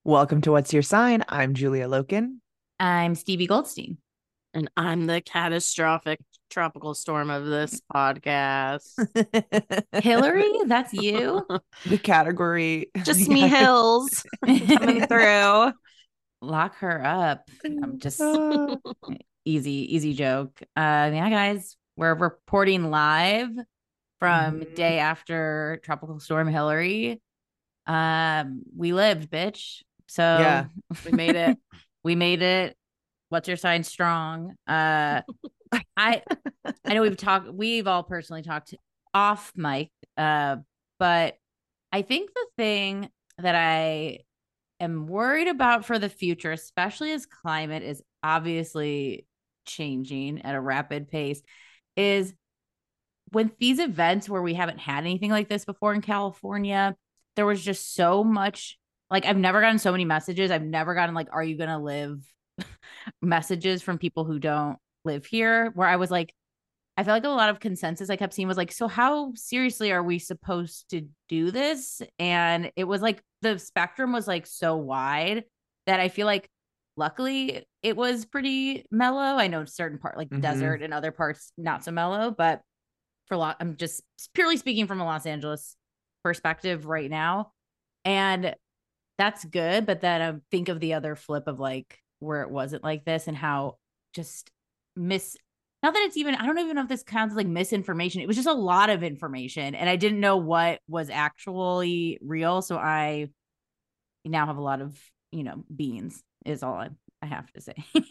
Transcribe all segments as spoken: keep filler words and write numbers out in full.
Welcome to What's Your Sign? I'm Julia Loken. I'm Stevie Goldstein. And I'm the catastrophic tropical storm of this podcast. Hillary, that's you? The category. Just me hills coming through. Lock her up. I'm just Uh, easy, easy joke. Uh yeah, guys, we're reporting live from mhm. day after Tropical Storm Hillary. Um, we lived, bitch. So Yeah. We made it. we made it. What's your sign strong? Uh I I know we've talked we've all personally talked off mic, uh, but I think the thing that I am worried about for the future, especially as climate is obviously changing at a rapid pace, is when these events where we haven't had anything like this before in California, there was just so much. Like, I've never gotten so many messages. I've never gotten, like, are you going to live messages from people who don't live here, where I was like, I feel like a lot of consensus I kept seeing was like, so how seriously are we supposed to do this? And it was like the spectrum was like so wide that I feel like luckily it was pretty mellow. I know certain part like Mhm. desert and other parts not so mellow, but for a lot, I'm just purely speaking from a Los Angeles perspective right now. And that's good. But then I think of the other flip of like where it wasn't like this and how just miss not that it's even I don't even know if this counts as like misinformation. It was just a lot of information and I didn't know what was actually real. So I now have a lot of, you know, beans is all I, I have to say.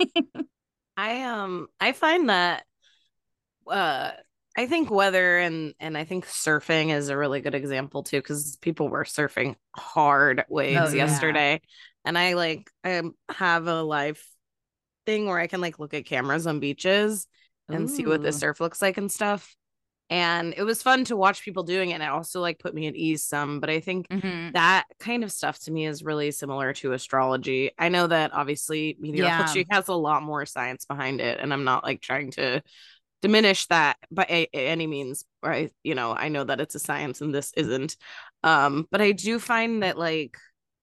I um I find that uh I think weather and and I think surfing is a really good example too, because people were surfing hard Oh waves yeah. yesterday. And I like I have a live thing where I can like look at cameras on beaches and see what the Ooh. surf looks like and stuff. And it was fun to watch people doing it, and it also like put me at ease some. But I think Mm-hmm. that kind of stuff to me is really similar to astrology. I know that obviously Yeah. meteorology has a lot more science behind it, and I'm not like trying to diminish that by a- any means. Right, you know, I know that it's a science and this isn't. Um but I do find that like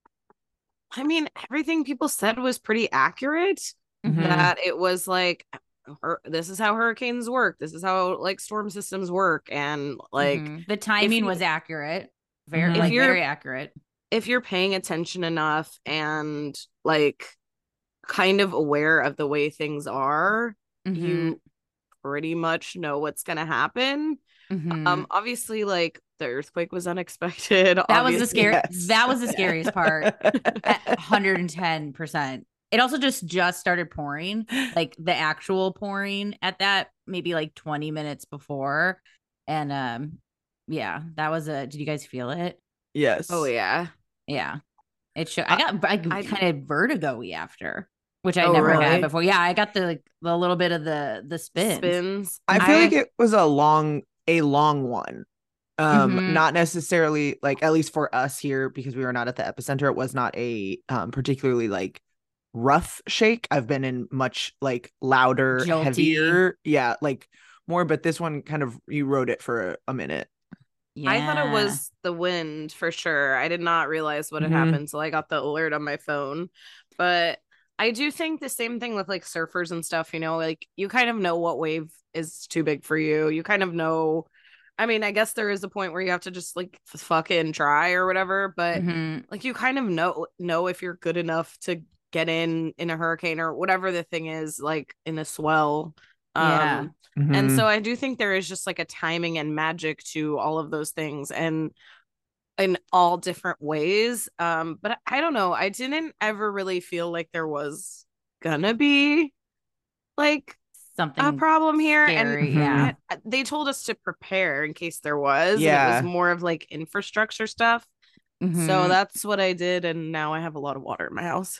I mean, everything people said was pretty accurate. Mm-hmm. Mhm. That it was like, hur- this is how hurricanes work. This is how like storm systems work. And like, Mm-hmm. The if timing you was accurate. Very if Mhm. like you're very accurate. if you're paying attention enough and like kind of aware of the way things are, Mm-hmm. you pretty much know what's gonna happen. Mm-hmm. Um, obviously, like the earthquake was unexpected. That was the Obviously, scary. Yes. That was the scariest part. At one hundred ten percent. It also just just started pouring, like the actual pouring at that maybe like twenty minutes before. And um yeah, that was a did you guys feel it? oh Yes. yeah, Yeah. It should I I, got I I kind of vertigo-y after, which I oh never had really Really? before. Yeah, I got the like the little bit of the the spins. spins. I feel like I it was a long, a long one. Um, Mm-hmm. not necessarily like, at least for us here, because we were not at the epicenter, it was not a um particularly like rough shake. I've been in much like louder, Jolty. heavier, yeah, like more, but this one kind of you rode it for a, a minute. I thought it Yeah. was the wind for sure. I did not realize what had Hmm. happened until I got the alert on my phone. But I do think the same thing with like surfers and stuff, you know, like you kind of know what wave is too big for you. You kind of know. I mean, I guess there is a point where you have to just like fucking try or whatever, but Mm-hmm. like you kind of know know if you're good enough to get in in a hurricane or whatever the thing is, like in a swell. Yeah. Um and Hmm. so I do think there is just like a timing and magic to all of those things and in all different ways. Um, but I don't know. I didn't ever really feel like there was gonna be like a Something problem here. And scary. Hmm. Yeah. I, they told us to prepare in case there was, and it was Yeah. more of like infrastructure stuff. So Mm-hmm. that's what I did, and now I have a lot of water in my house.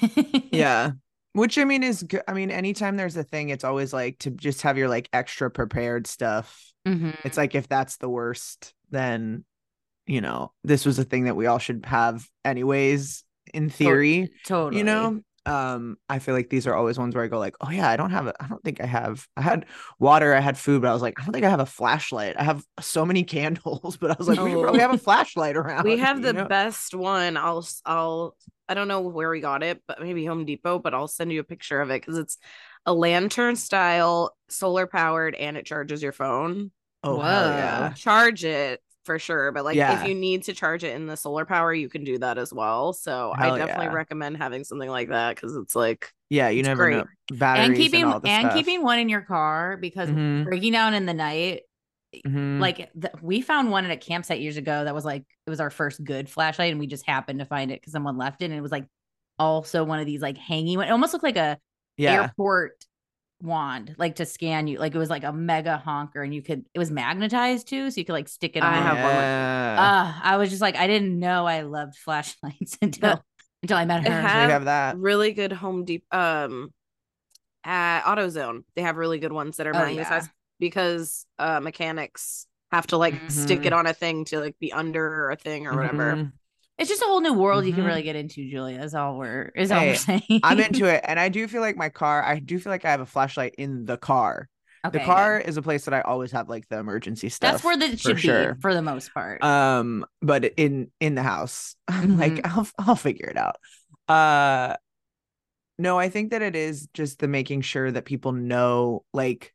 Yeah. Which I mean is good. I mean, anytime there's a thing, it's always like to just have your like extra prepared stuff. It's Mm-hmm. like if that's the worst, then you know, this was a thing that we all should have anyways, in To- theory, you totally. know? um I feel like these are always ones where I go like, oh yeah, I don't have a, I don't think I have, I had water, I had food, but I was like, I don't think I have a flashlight. I have so many candles, but I was like, we should probably have a flashlight around. We have you the know? best one. I'll I'll I don't know where we got it, but maybe Home Depot, but I'll send you a picture of it because it's a lantern style, solar powered, and it charges your phone. Oh hell Whoa. yeah. Charge it for sure, but like if Yeah. you need to charge it in the solar power, you can do that as well. So I Hell definitely yeah. recommend having something like that because it's like Yeah, you it's never great. know. Batteries And and, keeping all the and stuff. keeping one in your car because Mhm. breaking down in the night, Mhm. like the, we found one at a campsite years ago that was like it was our first good flashlight, and we just happened to find it because someone left it, and it was like also one of these like hanging one. It almost looked like a Yeah. airport wand, like to scan you. Like it was like a mega honker, and you could it was magnetized too, so you could like stick it on. I have one like Yeah. Uh, I was just like, I didn't know I loved flashlights until That- until I met They her. So you have have that. really good Home Depot um at AutoZone. They have really good ones that are Oh, magnetized yeah. because uh mechanics have to like Mhm. stick it on a thing to like be under a thing or whatever. Mhm. It's just a whole new world you can Mhm. really get into, Julia. Is all we're is all Hey, we're saying. I'm into it, and I do feel like my car, I do feel like I have a flashlight in the car. Okay, The car good. is a place that I always have like the emergency stuff. That's where that for should sure. be for the most part. Um, but in in the house, I'm Mhm. like, I'll I'll figure it out. Uh, no, I think that it is just the making sure that people know, like,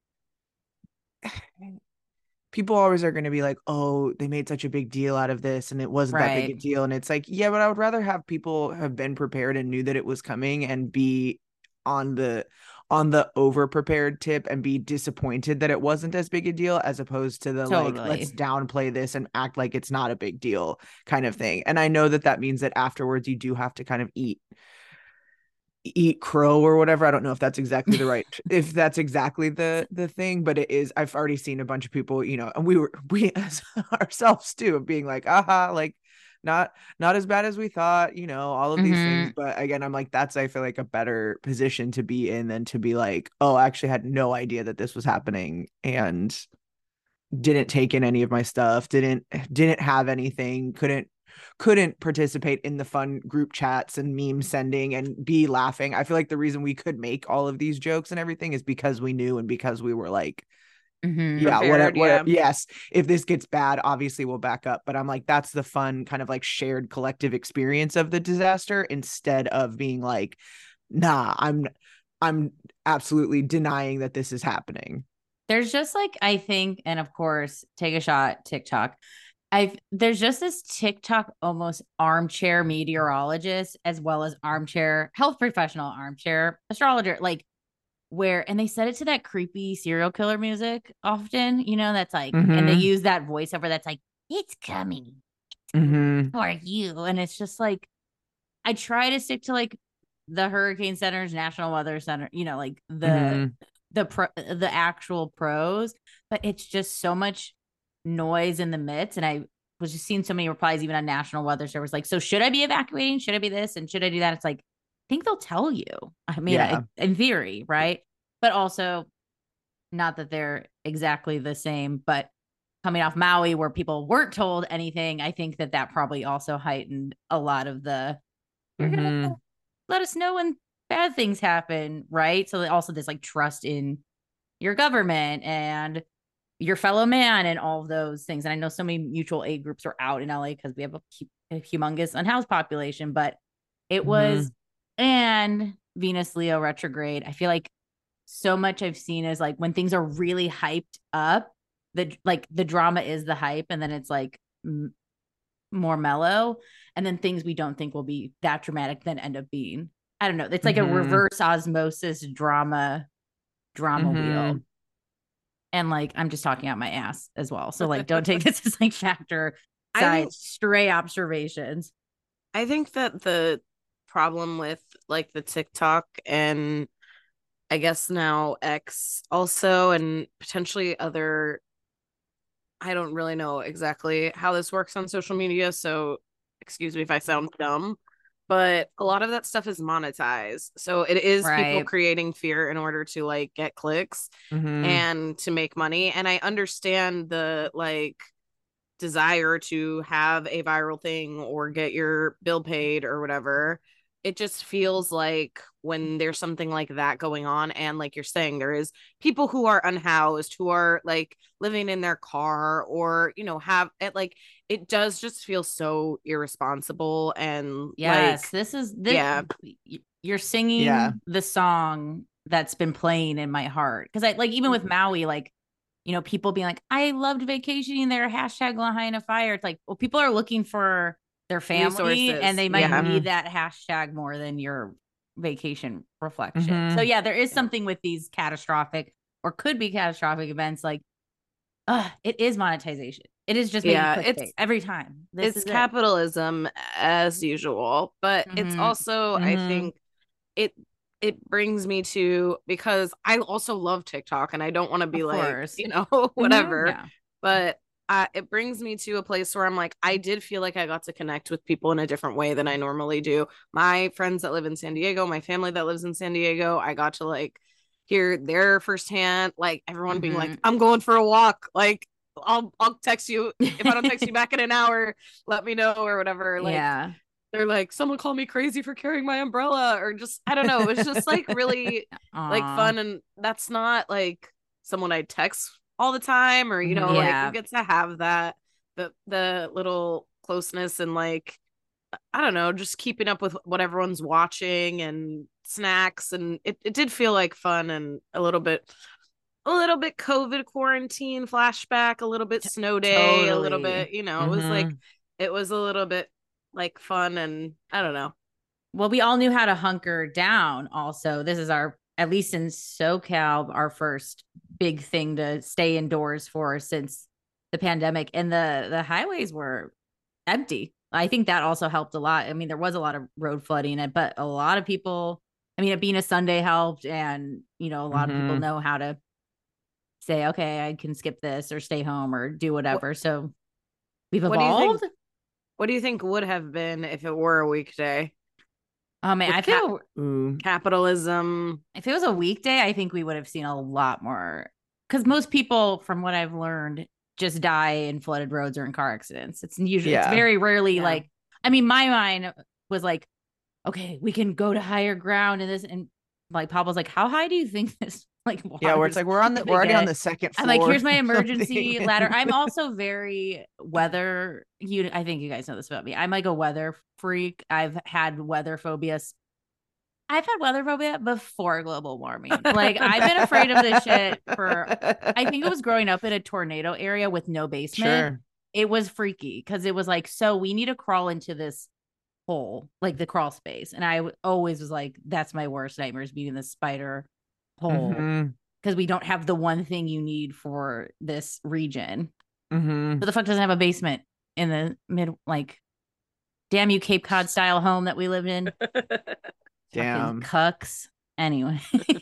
people always are going to be like, oh, they made such a big deal out of this and it wasn't that big a Right. deal. And it's like, yeah, but I would rather have people have been prepared and knew that it was coming and be on the on the over prepared tip and be disappointed that it wasn't as big a deal, as opposed to the like, Totally. let's downplay this and act like it's not a big deal kind of thing. And I know that that means that afterwards you do have to kind of eat eat crow or whatever. I don't know if that's exactly the right if that's exactly the the thing, but it is. I've already seen a bunch of people, you know, and we were we as ourselves too, of being like, aha, like not not as bad as we thought, you know, all of these things. Mhm. But again, I'm like, that's, I feel like, a better position to be in than to be like, oh, I actually had no idea that this was happening and didn't take in any of my stuff, didn't didn't have anything, couldn't couldn't participate in the fun group chats and meme sending and be laughing. I feel like the reason we could make all of these jokes and everything is because we knew and because we were like, Mhm. yeah, Prepared, what, what, yeah. yes, if this gets bad, obviously we'll back up. But I'm like, that's the fun kind of like shared collective experience of the disaster, instead of being like, nah, I'm I'm absolutely denying that this is happening. There's just like I think, and of course, take a shot, TikTok. I've there's just this TikTok almost armchair meteorologist as well as armchair health professional, armchair astrologer, like where and they set it to that creepy serial killer music often, you know, that's like, and they Mhm. use that voiceover that's like, it's coming Mhm. for you. And it's just like I try to stick to like the Hurricane Center's National Weather Center, you know, like the Mhm. the pro the actual pros, but it's just so much noise in the midst. And I was just seeing so many replies, even on National Weather Service, like, so should I be evacuating? Should I be this? And should I do that? It's like, I think they'll tell you. I mean, Yeah. I, in theory, right? But also, not that they're exactly the same, but coming off Maui where people weren't told anything, I think that that probably also heightened a lot of the, you're going to Mhm. let us know when bad things happen, right? So also this like trust in your government and your fellow man and all of those things. And I know so many mutual aid groups are out in L A because we have a, a humongous unhoused population, but it was, Mhm. and Venus Leo retrograde. I feel like so much I've seen is like when things are really hyped up, the like the drama is the hype, and then it's like m- more mellow, and then things we don't think will be that dramatic then end up being. I don't know. It's like a Mhm. reverse osmosis drama drama wheel. Mhm. And like I'm just talking out my ass as well. So like don't take this as like factor I side think stray observations. I think that the problem with like the TikTok and I guess now X also and potentially other, I don't really know exactly how this works on social media, so excuse me if I sound dumb, but a lot of that stuff is monetized. So it is people Right. creating fear in order to like get clicks Mhm. and to make money. And I understand the like desire to have a viral thing or get your bill paid or whatever. it just feels like when there's something like that going on, and like you're saying, there is people who are unhoused, who are like living in their car, or you know, have it, like it does just feel so irresponsible. And Yes, like, this is this, yeah, you're singing Yeah. the song that's been playing in my heart. Because I like even with Maui, like, you know, people being like, I loved vacationing there, hashtag Lahaina fire. It's like, well, people are looking for their family Resources. and they might Yeah. need that hashtag more than your vacation reflection. Mhm. So yeah, there is Yeah. something with these catastrophic or could be catastrophic events, like, uh, it is monetization. It is just Yeah, making it's- clickbait every time. This it's is it. capitalism as usual, but it's Mhm. also, I Mhm. think it it brings me to, because I also love TikTok, and I don't want to be Of like, course. you know, whatever. Yeah. But uh, it brings me to a place where I'm like, I did feel like I got to connect with people in a different way than I normally do. My friends that live in San Diego, my family that lives in San Diego, I got to like hear their firsthand, like everyone being like, Mhm. I'm going for a walk. Like, I'll I'll text you if I don't text you back in an hour, let me know or whatever. Like, Yeah. they're like, someone called me crazy for carrying my umbrella, or just, I don't know. It was just like really like Aw. fun. And that's not like someone I text all the time, or, you know, Mhm. like Yeah. you get to have that, the, the little closeness, and like, I don't know, just keeping up with what everyone's watching and snacks. And it, it did feel like fun, and a little bit, a little bit COVID quarantine flashback, a little bit snow day, a little Totally. bit, you know, it was like, Mhm. it was a little bit like fun. And I don't know. Well, we all knew how to hunker down. Also, this is our, at least in SoCal, our first big thing to stay indoors for since the pandemic, and the the highways were empty. I think that also helped a lot. I mean, there was a lot of road flooding, but a lot of people, I mean, it being a Sunday helped, and you know, a lot of people Mhm. know how to say, okay, I can skip this or stay home or do What, whatever. So we've what do you think? evolved. What do you think would have been if it were a weekday Oh man, with I cap- feel Ooh. capitalism? if it was a weekday, I think we would have seen a lot more, because most people, from what I've learned, just die in flooded roads or in car accidents. It's usually, it's Yeah. very rarely Yeah. like, I mean, my mind was like, okay, we can go to higher ground and this, and like Pablo's like, how high do you think this like Yeah, where it's water's like we're on the gonna we're already on get? the second I'm floor. like, here's my or emergency something. ladder. I'm also very weather. You, I think you guys know this about me. I'm like a weather freak. I've had weather phobias. I've had weather phobia before global warming. Like, I've been afraid of this shit for, I think it was growing up in a tornado area with no basement. Sure. It was freaky because it was like, so we need to crawl into this hole, like the crawl space. And I w- always was like, that's my worst nightmare, is being in the spider hole, Mhm. because we don't have the one thing you need for this region. Mhm. But the fuck doesn't have a basement in the mid, like, damn you, Cape Cod style home that we live in. Damn. Fucking cucks. Anyway.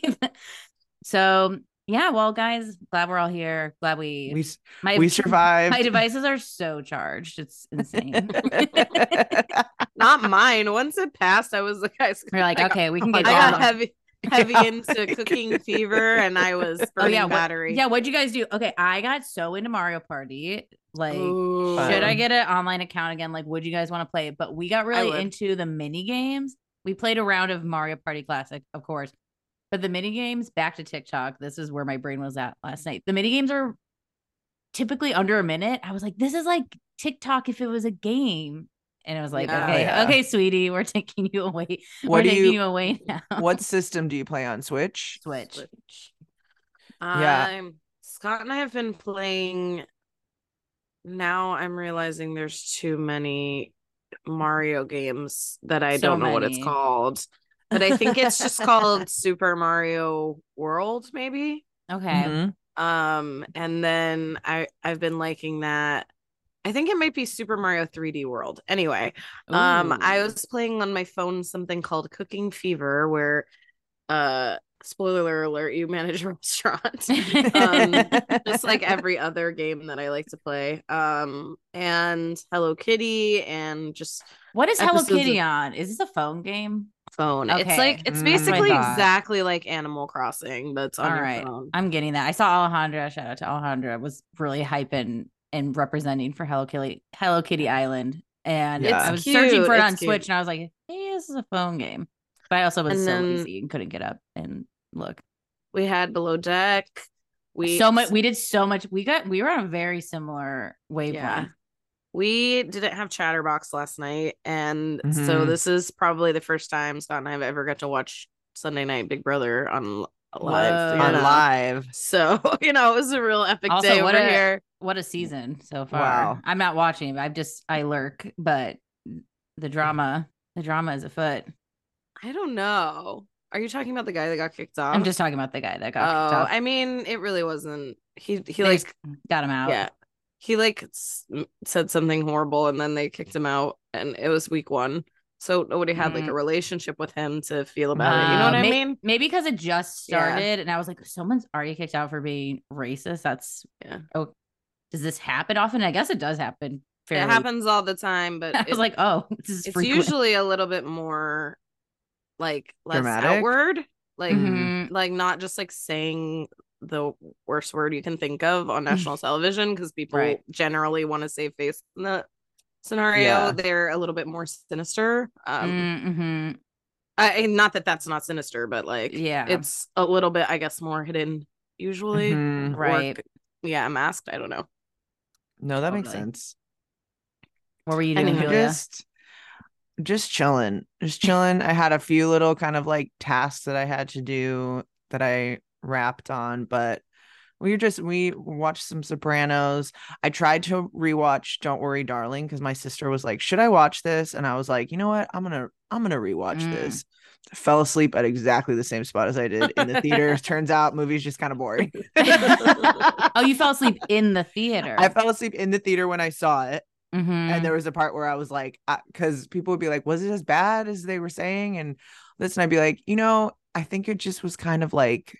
So yeah, well, guys, glad we're all here. Glad we We s- my we survived. my devices are so charged. It's insane. Not mine. Once it passed, I was like, I, We're like, I got, okay, we can I get I going. got heavy, heavy Yeah. into cooking fever, and I was Oh burning yeah, what, battery. yeah. What'd you guys do? Okay, I got so into Mario Party. Like, Ooh. should I Fun. get an online account again? Like, would you guys want to play it? But we got really would. into the mini games. We played a round of Mario Party Classic, of course. But the mini games, back to TikTok. This is where my brain was at last night. The mini games are typically under a minute. I was like, this is like TikTok if it was a game. And it was like, Yeah. okay, Yeah. okay, sweetie, we're taking you away. What we're do taking you- you away now. What system do you play on? Switch? Switch? Switch. Yeah. I'm Scott and I have been playing. Now I'm realizing there's too many Mario games that I So don't know what it's many. called. But I think it's just called Super Mario World, maybe. Okay. Mhm. Um, and then I I've been liking that. I think it might be Super Mario three D World. Anyway, um, I Ooh. was playing on my phone something called Cooking Fever, where uh spoiler alert, you manage a restaurant. um just like every other game that I like to play. Um and Hello Kitty, and just What is Hello episodes Kitty of- on? Is this a phone game? phone. It's Okay. like it's Mm. basically That's what I thought. exactly like Animal Crossing, but it's on All your right. phone. I'm getting that. I saw Alejandra. Shout out to Alejandra. Was really hyping and representing for Hello Kitty, Hello Kitty Island. And Yeah. I It's was cute. searching for it It's on cute. Switch, and I was like, hey, this is a phone game. But I also was And so then- lazy and couldn't get up and look. We had Below Deck. We so much. We did so much. We got. We were on a very similar wavelength. Yeah. We didn't have Chatterbox last night, and so Mhm. this is probably the first time Scott and I have ever got to watch Sunday Night Big Brother on live. Whoa. you On know? live. So you know, it was a real epic Also, day what over a- here. What a season so far. Wow. I'm not watching. I just I lurk, but the drama, the drama is afoot. I don't know. Are you talking about the guy that got kicked off? I'm just talking about the guy that got Oh, kicked off. I mean, it really wasn't. He he They like just got him out. yeah, he like s- said something horrible, and then they kicked him out, and it was week one, so nobody had like a Mm. relationship with him to feel about it. You know what Uh, I may- mean? Maybe because it just Yeah. started, and I was like, someone's already kicked out for being racist. That's Yeah. Oh, does this happen often? I guess it does happen. Fairly. It happens all the time, but I was it- like, oh, this is it's frequent. usually a little bit more like less Dramatic? outward, like Mhm. like not just like saying the worst word you can think of on national television, because people Right. generally want to save face in the scenario. Yeah. They're a little bit more sinister. Um, Mhm. I not that that's not sinister, but like Yeah. it's a little bit, I guess, more hidden usually. Mhm. Or, Right. yeah, masked. I don't know. No, that makes Totally. sense. What were you doing, Anywho, Julia? Just just chilling. Just chilling. I had a few little kind of like tasks that I had to do that I wrapped on, but we were just we watched some Sopranos. I tried to rewatch Don't Worry Darling because my sister was like, "Should I watch this?" And I was like, "You know what? I'm gonna I'm gonna rewatch Mm. this." I fell asleep at exactly the same spot as I did in the theater. Turns out movie's just kind of boring. Oh, you fell asleep in the theater. I fell asleep in the theater when I saw it. Mhm. And there was a part where I was like, because people would be like, was it as bad as they were saying? And this, and I'd be like, you know, I think it just was kind of like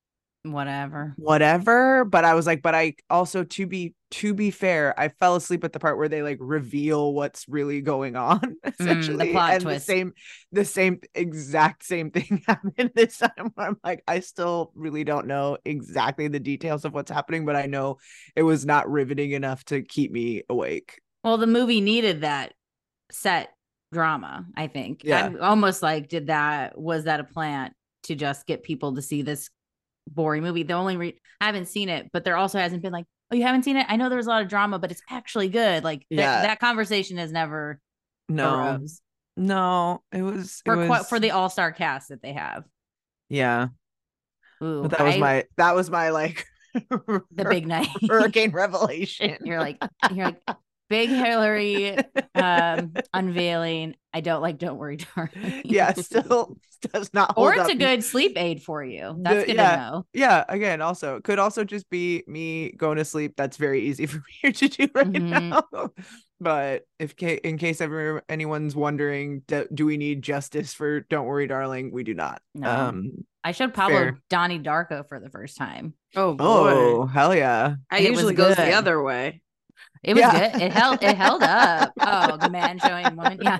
Whatever. whatever. But I was like, but I also, to be to be fair, I fell asleep at the part where they like reveal what's really going on, essentially. plot and twist. the same, the same exact same thing happened this time. Where I'm like, I still really don't know exactly the details of what's happening, but I know it was not riveting enough to keep me awake. Well, the movie needed that set drama, I think. Yeah. I'm almost like, did that, was that a plant to just get people to see this boring movie? The only re- I haven't seen it, but there also hasn't been like, oh, you haven't seen it? I know there was a lot of drama, but it's actually good. Like th- Yeah. that conversation has never No, arose no, it was it for was quite, for the all-star cast that they have. yeah. Ooh, But that was I- my that was my like the big night. hurricane revelation. You're like, you're like, big Hillary um unveiling. I don't like Don't Worry Darling. Yeah, still does not hold Or it's up. a good sleep aid for you. That's The- good yeah. to know. Yeah, again, also could also just be me going to sleep. That's very easy for me to do right Mhm. now. But if ca- in case ever anyone's wondering, do, do we need justice for Don't Worry Darling? We do not. No. Um I showed Pablo Fair. Donnie Darko for the first time. Oh boy, oh, hell yeah. I and it was usually goes good. the other way. It was Yeah. good. It held it held up. Oh, the man showing woman. Yeah.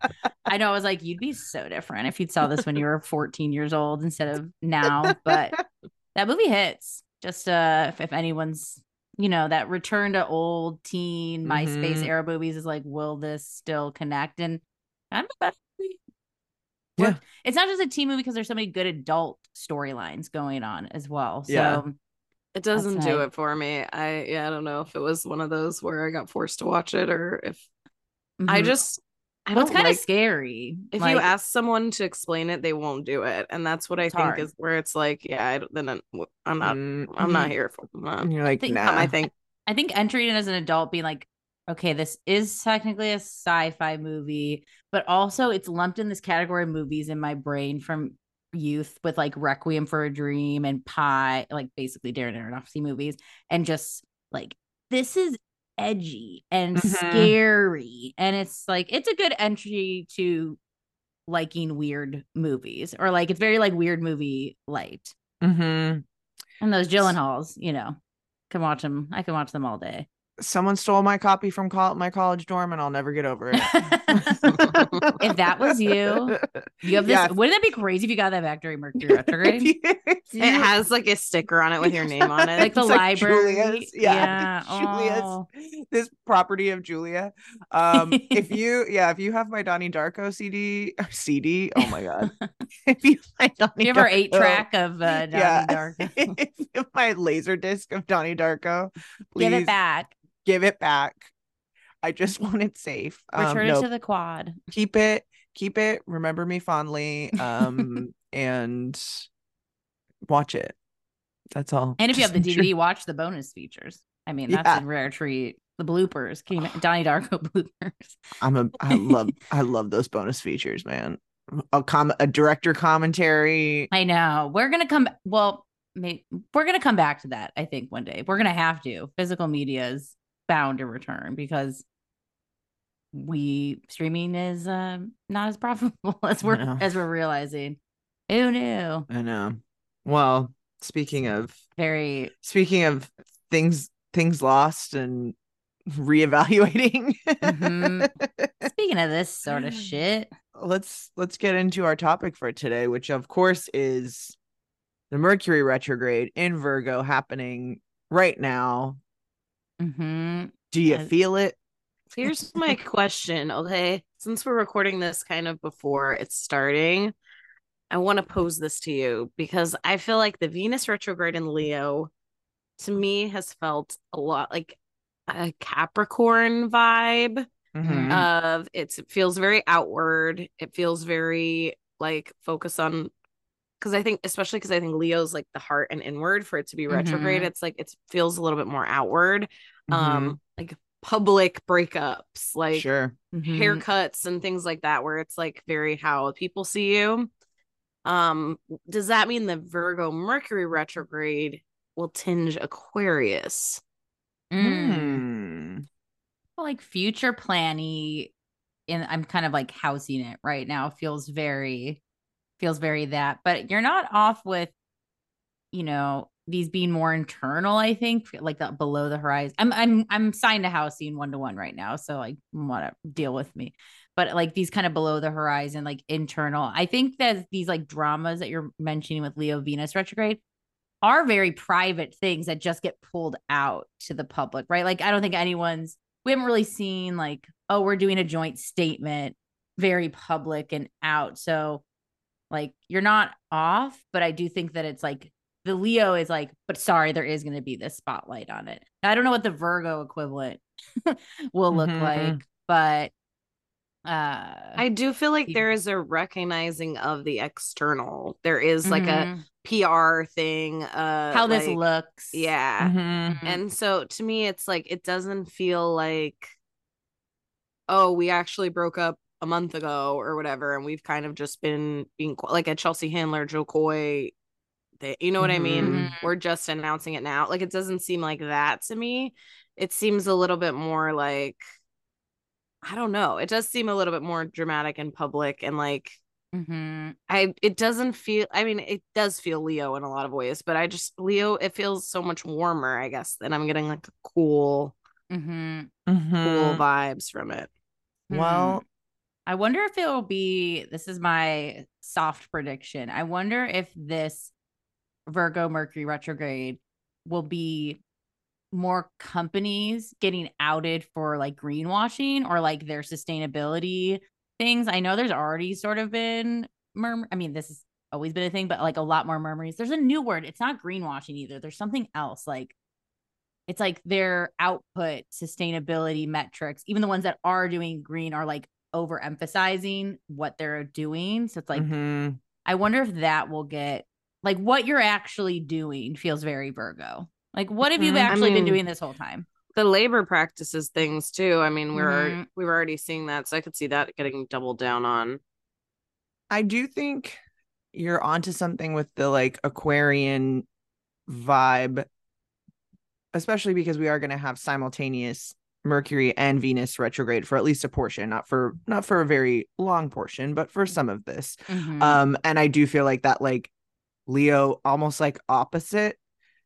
I know. I was like, you'd be so different if you'd saw this when you were fourteen years old instead of now. But that movie hits. Just uh if, if anyone's, you know, that return to old teen MySpace Mhm. era movies is like, will this still connect? And I don't know if that Yeah. worked. It's not just a teen movie because there's so many good adult storylines going on as well. So Yeah. It doesn't That's do right. it for me. I yeah, I don't know if it was one of those where I got forced to watch it, or if I mhm. just I well, don't it's kind of like scary. if Like, you ask someone to explain it, they won't do it, and that's what I It's think hard. is where it's like, yeah, I, don't- then I'm, I'm not, Mm, I'm not Mhm. here for that. and you're like, think- nah. Not my thing. I think entering it as an adult, being like, okay, this is technically a sci-fi movie, but also it's lumped in this category of movies in my brain from youth with like Requiem for a Dream and Pi, like basically Darren Aronofsky movies, and just like this is edgy and Mhm. scary, and it's like it's a good entry to liking weird movies, or like it's very like weird movie light. Mm-hmm. And those Gyllenhaals, you know, can watch them. I can watch them all day. Someone stole my copy from col- my college dorm, and I'll never get over it. if that was you, you have this. Yeah. Wouldn't that be crazy if you got that back during Mercury retrograde? If you- if you- It has like a sticker on it with your name on it. Like the It's library. Julia's. Yeah. Yeah. Julia's. Oh. This property of Julia. Um, if you, yeah, if you have my Donnie Darko C D, C D, oh my God. If you have my Donnie Do you have our eight Darko- track of uh, Donnie yeah. Darko? If you have my laser disc of Donnie Darko, please Give it back. give it back. I just want it safe. Um, Return no, it to the quad. keep it, keep it. Remember me fondly. Um, and watch it. That's all. And if you Just have the make sure- D V D, watch the bonus features. I mean, that's Yeah. a rare treat. The bloopers. Can you imagine? Donnie Darko bloopers? I'm a I love I love those bonus features, man. A com a director commentary. I know. We're gonna come. Well, maybe, we're gonna come back to that. I think one day we're gonna have to. Physical media is bound to return because we streaming is um, not as profitable as we're know. as we're realizing. Who knew? I know. Well, speaking of Very. speaking of things things lost and reevaluating. Mhm. Speaking of this sort of shit, let's let's get into our topic for today, which of course is the Mercury retrograde in Virgo happening right now. hmm Do you Uh, feel it? Here's my question, okay? Since we're recording this kind of before it's starting, I want to pose this to you because I feel like the Venus retrograde in Leo to me has felt a lot like a Capricorn vibe Mhm. of it's it feels very outward. It feels very like focus on because I think especially because I think Leo's like the heart and inward for it to be retrograde. Mhm. It's like it feels a little bit more outward. Mhm. Um, like public breakups, like Sure. mhm. haircuts and things like that, where it's like very how people see you. Um, does that mean the Virgo Mercury retrograde will tinge Aquarius? Mm. Hmm. Like future planning, and I'm kind of like housing it right now. Feels very, feels very that. But you're not off with, you know, these being more internal. I think like the below the horizon. I'm I'm I'm signed to housing one to one right now, so like whatever, deal with me. But like these kind of below the horizon, like internal. I think that these like dramas that you're mentioning with Leo Venus retrograde are very private things that just get pulled out to the public, right? Like I don't think anyone's we haven't really seen like, oh, we're doing a joint statement, very public and out. So like you're not off, but I do think that it's like the Leo is like, but sorry, there is going to be this spotlight on it. Now, I don't know what the Virgo equivalent will look Mhm. like, but uh I do feel like Yeah. there is a recognizing of the external. There is like a mhm. P R thing. Uh, how this like- looks. Yeah. Mhm. Mhm. And so to me, it's like it doesn't feel like, oh, we actually broke up a month ago or whatever, and we've kind of just been being qu- like a Chelsea Handler, Joe Coy. They, you know what I mean? Mhm. We're just announcing it now. Like it doesn't seem like that to me. It seems a little bit more like I don't know. It does seem a little bit more dramatic and public and like Mhm. I it doesn't feel I mean it does feel Leo in a lot of ways, but I just Leo it feels so much warmer, I guess, and I'm getting like a cool Mhm. cool Mhm. vibes from it. Well, I wonder if it will be, this is my soft prediction. I wonder if this Virgo Mercury retrograde will be more companies getting outed for like greenwashing or like their sustainability things. I know there's already sort of been murmur. I mean, this has always been a thing, but like a lot more murmurings. There's a new word. It's not greenwashing either. There's something else. Like it's like their output sustainability metrics, even the ones that are doing green are like overemphasizing what they're doing. So it's like, mhm. I wonder if that will get like what you're actually doing feels very Virgo. Like, what have you Mhm. I actually been mean, doing this whole time? The labor practices things too. I mean, we're Mhm. we were already seeing that, so I could see that getting doubled down on. I do think you're onto something with the like Aquarian vibe, especially because we are going to have simultaneous Mercury and Venus retrograde for at least a portion, not for not for a very long portion, but for some of this. Mhm. Um, and I do feel like that like Leo almost like opposite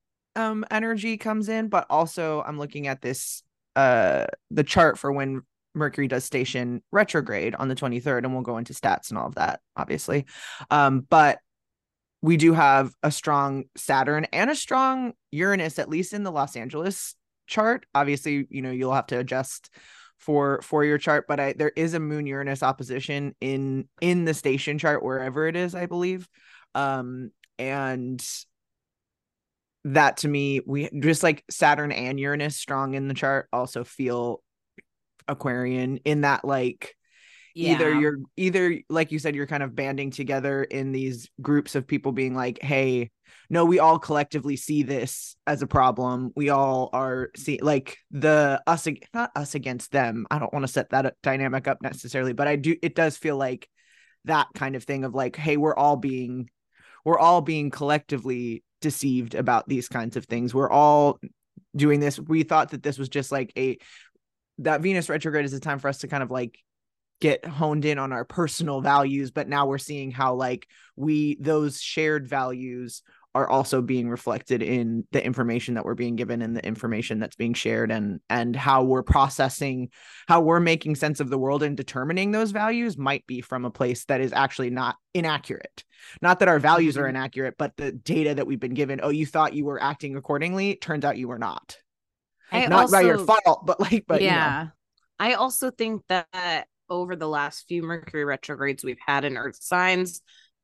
um energy comes in, but also I'm looking at this uh the chart for when Mercury does station retrograde on the twenty-third, and we'll go into stats and all of that, obviously. Um, but we do have a strong Saturn and a strong Uranus, at least in the Los Angeles chart. Obviously, you know, you'll have to adjust for for your chart, but I there is a Moon Uranus opposition in in the station chart wherever it is, I believe. Um, and that to me, we just like Saturn and Uranus strong in the chart also feel Aquarian in that, like, Yeah. either you're either like you said, you're kind of banding together in these groups of people being like, hey, no, we all collectively see this as a problem. We all are see like the us not us against them. I don't want to set that dynamic up necessarily, but I do it does feel like that kind of thing of like, hey, we're all being we're all being collectively deceived about these kinds of things. We're all doing this. We thought that this was just like a that Venus retrograde is a time for us to kind of like get honed in on our personal values, but now we're seeing how like we those shared values are also being reflected in the information that we're being given and the information that's being shared, and and how we're processing, how we're making sense of the world and determining those values might be from a place that is actually not inaccurate. Not that our values Mm-hmm. are inaccurate, but the data that we've been given, oh, you thought you were acting accordingly, turns out you were not. I Not by your also- fault, but like but you know. yeah. I also think that over the last few Mercury retrogrades we've had in Earth signs,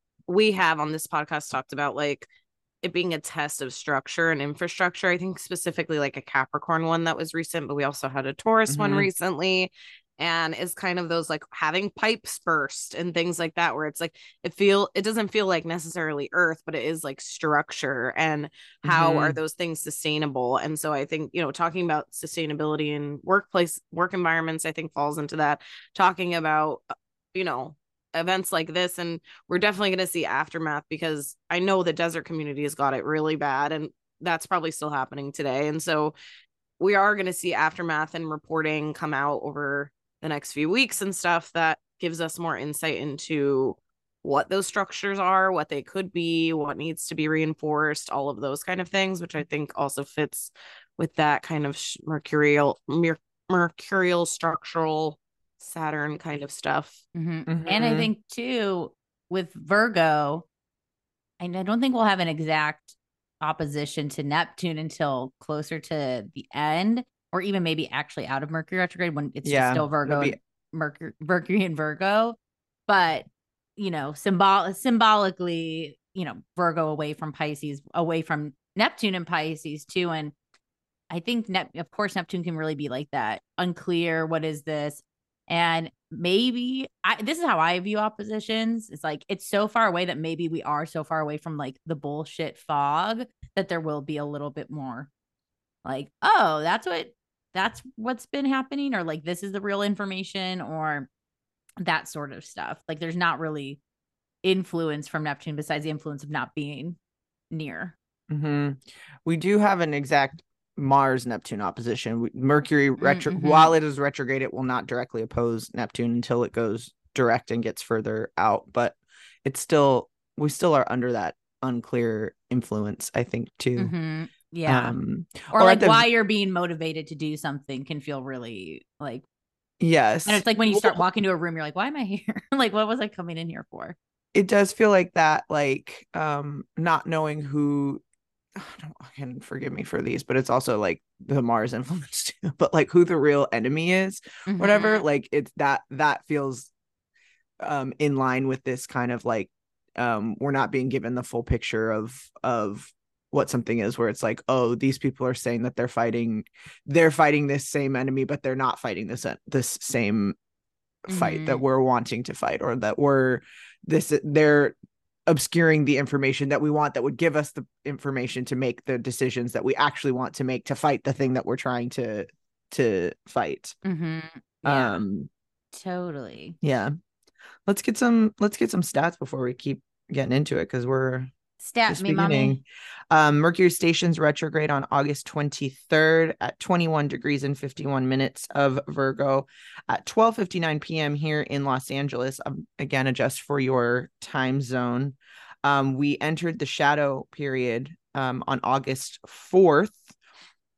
we have on this podcast talked about like it being a test of structure and infrastructure. I think specifically like a Capricorn one that was recent, but we also had a Taurus one Mhm. recently. And is kind of those like having pipes burst and things like that, where it's like it feel it doesn't feel like necessarily earth, but it is like structure and how are Mhm. those things sustainable. And so I think, you know, talking about sustainability in workplace work environments, I think falls into that. Talking about, you know, events like this, and we're definitely going to see aftermath, because I know the desert community has got it really bad, and that's probably still happening today. And so we are going to see aftermath and reporting come out over the next few weeks and stuff that gives us more insight into what those structures are, what they could be, what needs to be reinforced, all of those kind of things, which I think also fits with that kind of mercurial mer- mercurial structural Saturn kind of stuff. Mhm. Mhm. And I think too with Virgo, and I don't think we'll have an exact opposition to Neptune until closer to the end, or even maybe actually out of Mercury retrograde when it's Yeah, just still it'll Virgo, be- and Mercury, Mercury and Virgo. But you know, symbol symbolically, you know, Virgo away from Pisces, away from Neptune and Pisces too. And I think, Nep- of course, Neptune can really be like that. Unclear. What is this? And maybe I, this is how I view oppositions. It's like it's so far away that maybe we are so far away from like the bullshit fog that there will be a little bit more like, oh, that's what that's what's been happening, or like this is the real information, or that sort of stuff. Like there's not really influence from Neptune besides the influence of not being near. Mhm. We do have an exact Mars Neptune opposition. We- Mercury retro Mhm. while it is retrograde, it will not directly oppose Neptune until it goes direct and gets further out, but it's still we still are under that unclear influence, I think, too. Mhm. Yeah. Um or, or like at the- why you're being motivated to do something can feel really like, yes. and it's like when you Well, start walking to a room, you're like, why am I here? Like, what was I coming in here for? it does feel like that, like um not knowing who I don't can forgive me for these, but it's also like the Mars influence too, but like who the real enemy is, whatever. Mhm. Like it's that that feels um in line with this kind of like um we're not being given the full picture of of what something is, where it's like, oh, these people are saying that they're fighting they're fighting this same enemy, but they're not fighting this this same fight that Mhm. we're wanting to fight, or that we're this they're obscuring the information that we want that would give us the information to make the decisions that we actually want to make to fight the thing that we're trying to to fight. Mhm. Yeah. Um Totally. yeah. Let's get some let's get some stats before we keep getting into it, because we're Stat just me, beginning. mommy. Um, Mercury stations retrograde on August twenty-third at twenty-one degrees and fifty-one minutes of Virgo at twelve fifty-nine p.m. here in Los Angeles. Um, again, adjust for your time zone. Um, we entered the shadow period um, on August fourth.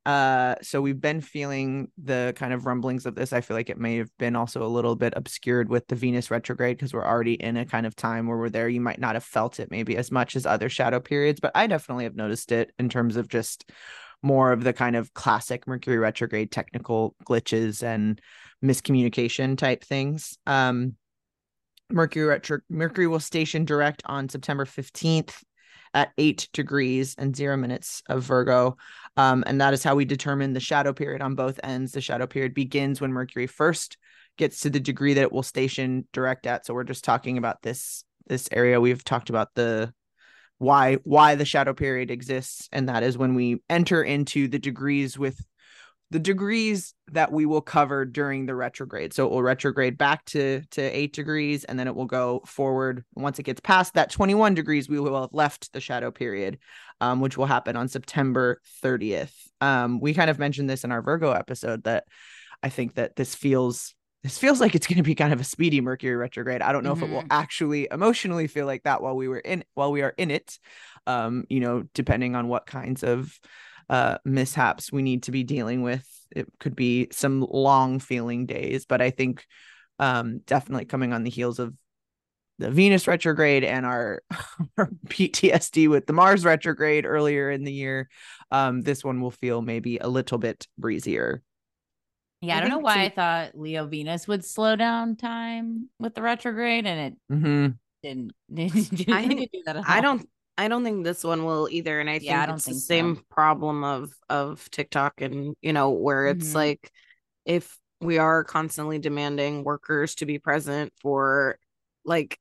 Uh, so we've been feeling the kind of rumblings of this. I feel like it may have been also a little bit obscured with the Venus retrograde because we're already in a kind of time where we're there. You might not have felt it maybe as much as other shadow periods, but I definitely have noticed it in terms of just more of the kind of classic Mercury retrograde technical glitches and miscommunication type things. Um, Mercury retro Mercury will station direct on September fifteenth at eight degrees and zero minutes of Virgo. Um, and that is how we determine the shadow period on both ends. The shadow period begins when Mercury first gets to the degree that it will station direct at. So we're just talking about this, this area. We've talked about the why, why the shadow period exists. And that is when we enter into the degrees with the degrees that we will cover during the retrograde. So it will retrograde back to, to eight degrees, and then it will go forward. Once it gets past that twenty-one degrees, we will have left the shadow period, um, which will happen on September thirtieth. Um, we kind of mentioned this in our Virgo episode that I think that this feels this feels like it's going to be kind of a speedy Mercury retrograde. I don't know mm-hmm. if it will actually emotionally feel like that while we were in while we are in it. Um, you know, depending on what kinds of uh mishaps we need to be dealing with. It could be some long feeling days, but I think um definitely coming on the heels of the Venus retrograde and our, our P T S D with the Mars retrograde earlier in the year, um this one will feel maybe a little bit breezier. Yeah, I, I don't know why to... I thought Leo Venus would slow down time with the retrograde, and it mm-hmm. didn't, didn't, do, I, didn't do that at all. I don't I don't think this one will either. And I think yeah, I don't it's think the same so. problem of of TikTok, and you know, where it's mm-hmm. like if we are constantly demanding workers to be present for like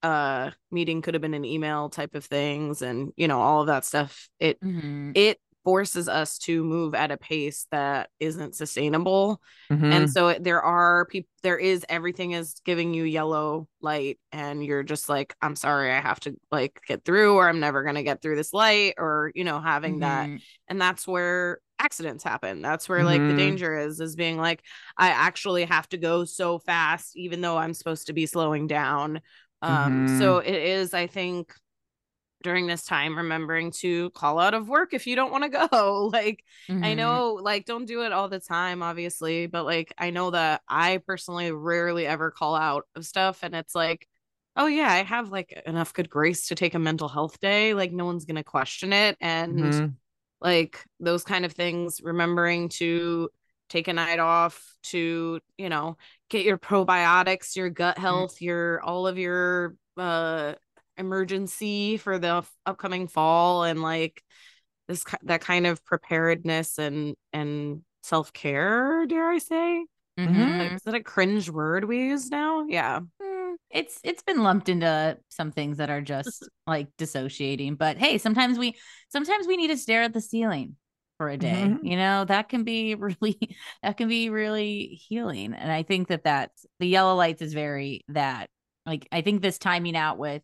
uh meeting could have been an email type of things, and you know, all of that stuff, it mm-hmm. it forces us to move at a pace that isn't sustainable. Mm-hmm. And so there are people, there is, everything is giving you yellow light, and you're just like, I'm sorry, I have to like get through, or I'm never going to get through this light, or, you know, having mm-hmm. that. And that's where accidents happen. That's where mm-hmm. like the danger is, is being like, I actually have to go so fast, even though I'm supposed to be slowing down. Um, mm-hmm. So it is, I think, during this time, remembering to call out of work if you don't want to go. Like, mm-hmm. I know, like, don't do it all the time, obviously, but like, I know that I personally rarely ever call out of stuff. And it's like, oh yeah, I have like enough good grace to take a mental health day. Like, no one's going to question it. And mm-hmm. like those kind of things, remembering to take a night off, to, you know, get your probiotics, your gut health, mm-hmm. your, all of your, uh, emergency for the upcoming fall, and like this that kind of preparedness and and self-care, dare I say. Mm-hmm. Like, is that a cringe word we use now? Yeah. Mm, it's it's been lumped into some things that are just like dissociating, but hey, sometimes we sometimes we need to stare at the ceiling for a day. Mm-hmm. You know, that can be really that can be really healing. And I think that that's the yellow lights is very that, like, I think this timing out with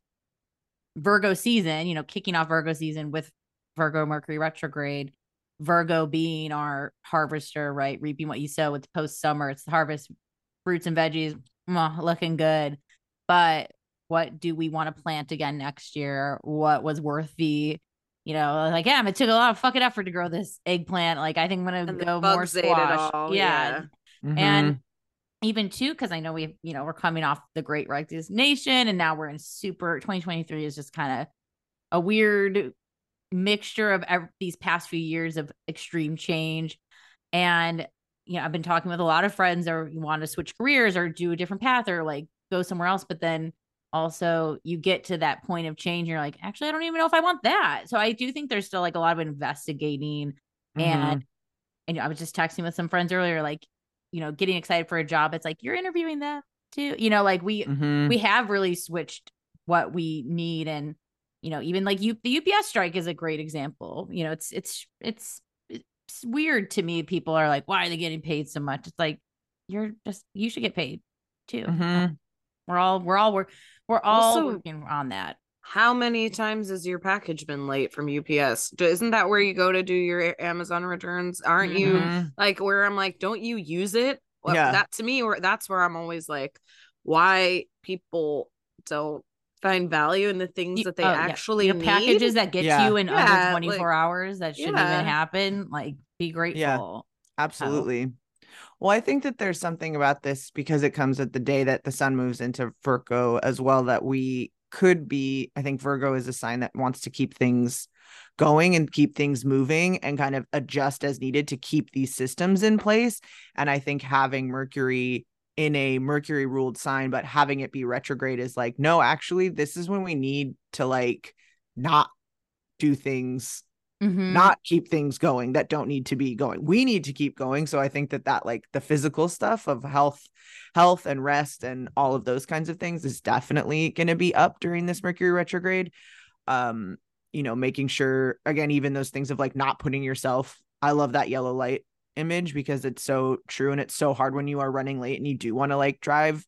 Virgo season, you know, kicking off Virgo season with Virgo Mercury retrograde, Virgo being our harvester, right? Reaping what you sow. It's post summer. It's the harvest, fruits and veggies, oh, looking good. But what do we want to plant again next year? What was worth the, you know, like, yeah, it took a lot of fucking effort to grow this eggplant. Like, I think I'm going to go more squash. All, yeah. yeah. Mm-hmm. And even too, because I know we, you know, we're coming off the Great Resignation, and now we're in super twenty twenty-three is just kind of a weird mixture of every, these past few years of extreme change. And, you know, I've been talking with a lot of friends that want to switch careers or do a different path or like go somewhere else. But then also you get to that point of change. And you're like, actually, I don't even know if I want that. So I do think there's still like a lot of investigating. Mm-hmm. And, and I was just texting with some friends earlier, like, you know, getting excited for a job. It's like, you're interviewing that too. You know, like we, mm-hmm. we have really switched what we need. And, you know, even like you, the U P S strike is a great example. You know, it's, it's, it's, it's weird to me. People are like, why are they getting paid so much? It's like, you're just, you should get paid too. Mm-hmm. We're all, we're all, we're, we're all also working on that. How many times has your package been late from U P S? Isn't that where you go to do your Amazon returns? Aren't mm-hmm. you like where I'm like, don't you use it? Well, yeah. That to me, or that's where I'm always like, why people don't find value in the things You- that they oh, yeah. actually Your need. packages that get Yeah. to you in Yeah, under twenty-four like- hours that shouldn't yeah. even happen. Like, be grateful. Absolutely. Well, I think that there's something about this because it comes at the day that the sun moves into Virgo as well, that we could be, I think Virgo is a sign that wants to keep things going and keep things moving and kind of adjust as needed to keep these systems in place. And I think having Mercury in a Mercury ruled sign, but having it be retrograde is like, no, actually, this is when we need to like not do things Mhm. not keep things going that don't need to be going. We need to keep going. So I think that that like the physical stuff of health, health and rest and all of those kinds of things is definitely going to be up during this Mercury retrograde. Um, you know, making sure again, even those things of like not putting yourself. I love that yellow light image because it's so true and it's so hard when you are running late and you do want to like drive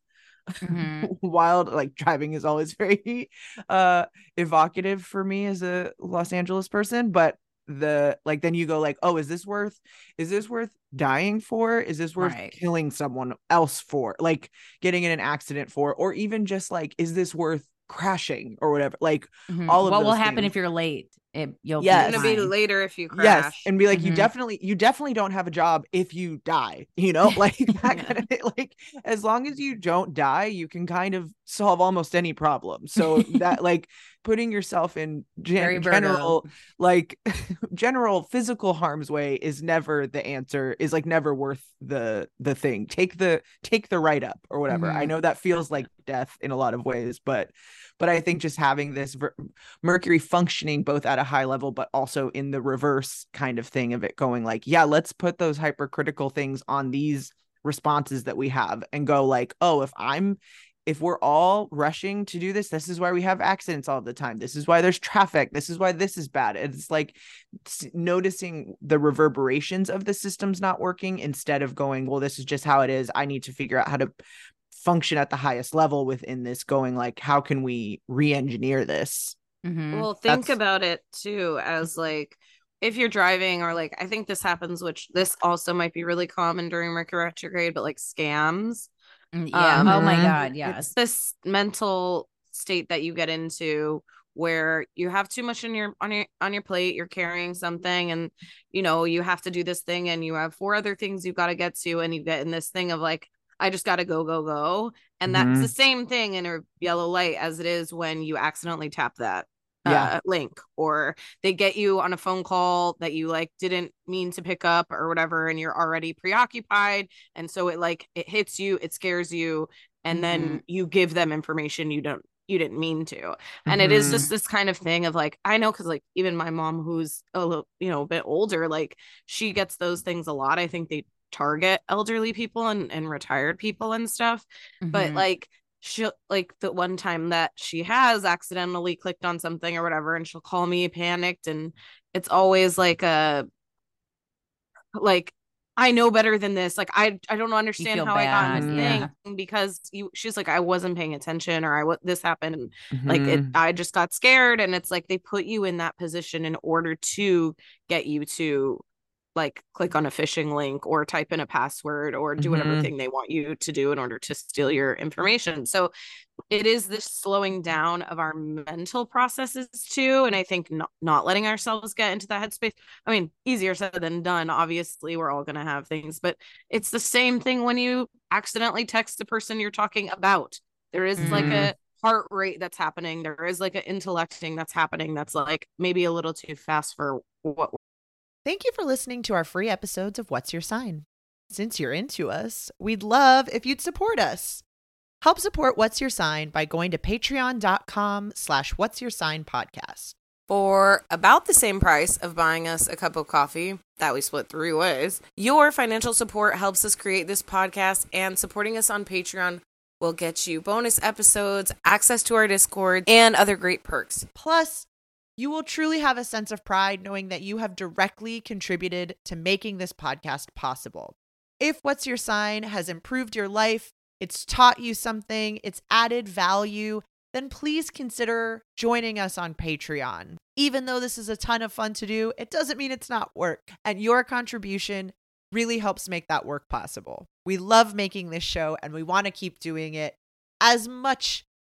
Mhm. wild. Like driving is always very uh evocative for me as a Los Angeles person, but the like then you go like, oh, is this worth is this worth dying for? Is this worth Right. killing someone else for? Like getting in an accident for, or even just like, is this worth crashing or whatever? Like Mhm. all of what will those happen things. if you're late? It, you'll Yes. be It's gonna be fine. later if you crash. Yes, and be like, you Mhm. definitely, you definitely don't have a job if you die. You know, like that kind of thing. Like, as long as you don't die, you can kind of solve almost any problem. So that, like, putting yourself in Very gen- Virgo. general, like, general physical harm's way is never the answer. Is like never worth the the thing. Take the take the write up or whatever. I Mhm. know that feels like death in a lot of ways, but but I think just having this ver- Mercury functioning both at a high level, but also in the reverse kind of thing of it going like, yeah, let's put those hypercritical things on these responses that we have and go like, oh, if I'm, if we're all rushing to do this, this is why we have accidents all the time. This is why there's traffic. This is why this is bad. It's like noticing the reverberations of the systems not working instead of going, well, this is just how it is. I need to figure out how to function at the highest level within this, going like, how can we re-engineer this? Mhm. Well, think That's- about it too as like if you're driving or like I think this happens, which this also might be really common during Mercury retrograde, but like scams. Mm, Yeah. Um, oh my Mhm. God. It's Yes. this mental state that you get into where you have too much in your on your on your plate, you're carrying something and you know, you have to do this thing and you have four other things you've got to get to and you get in this thing of like I just got to go go go and that's Mhm. the same thing in a yellow light as it is when you accidentally tap that Yeah. uh link or they get you on a phone call that you like didn't mean to pick up or whatever and you're already preoccupied and so it like it hits you, it scares you and then Mhm. you give them information you don't you didn't mean to and it is Mhm. just this kind of thing of like I know because like even my mom who's a little you know a bit older like she gets those things a lot. I think they target elderly people and, and retired people and stuff but Mhm. like she'll like the one time that she has accidentally clicked on something or whatever and she'll call me panicked and it's always like a like I know better than this. Like I I don't understand feel how I got in bad, this yeah. thing because you she's like I wasn't paying attention or I what this happened and like it Mhm. I just got scared and it's like they put you in that position in order to get you to like click on a phishing link or type in a password or do whatever Mhm. thing they want you to do in order to steal your information. So it is this slowing down of our mental processes too. And I think not, not letting ourselves get into that headspace. I mean, easier said than done. Obviously, we're all going to have things, but it's the same thing when you accidentally text the person you're talking about. There is Mhm. like a heart rate that's happening. There is like an intellecting that's happening that's like maybe a little too fast for what Thank you for listening to our free episodes of What's Your Sign? Since you're into us, we'd love if you'd support us. Help support What's Your Sign by going to patreon.com slash What's Your Sign podcast. For about the same price of buying us a cup of coffee that we split three ways, your financial support helps us create this podcast, and supporting us on Patreon will get you bonus episodes, access to our Discord, and other great perks. Plus, you will truly have a sense of pride knowing that you have directly contributed to making this podcast possible. If What's Your Sign has improved your life, it's taught you something, it's added value, then please consider joining us on Patreon. Even though this is a ton of fun to do, it doesn't mean it's not work. And your contribution really helps make that work possible. We love making this show and we want to keep doing it as much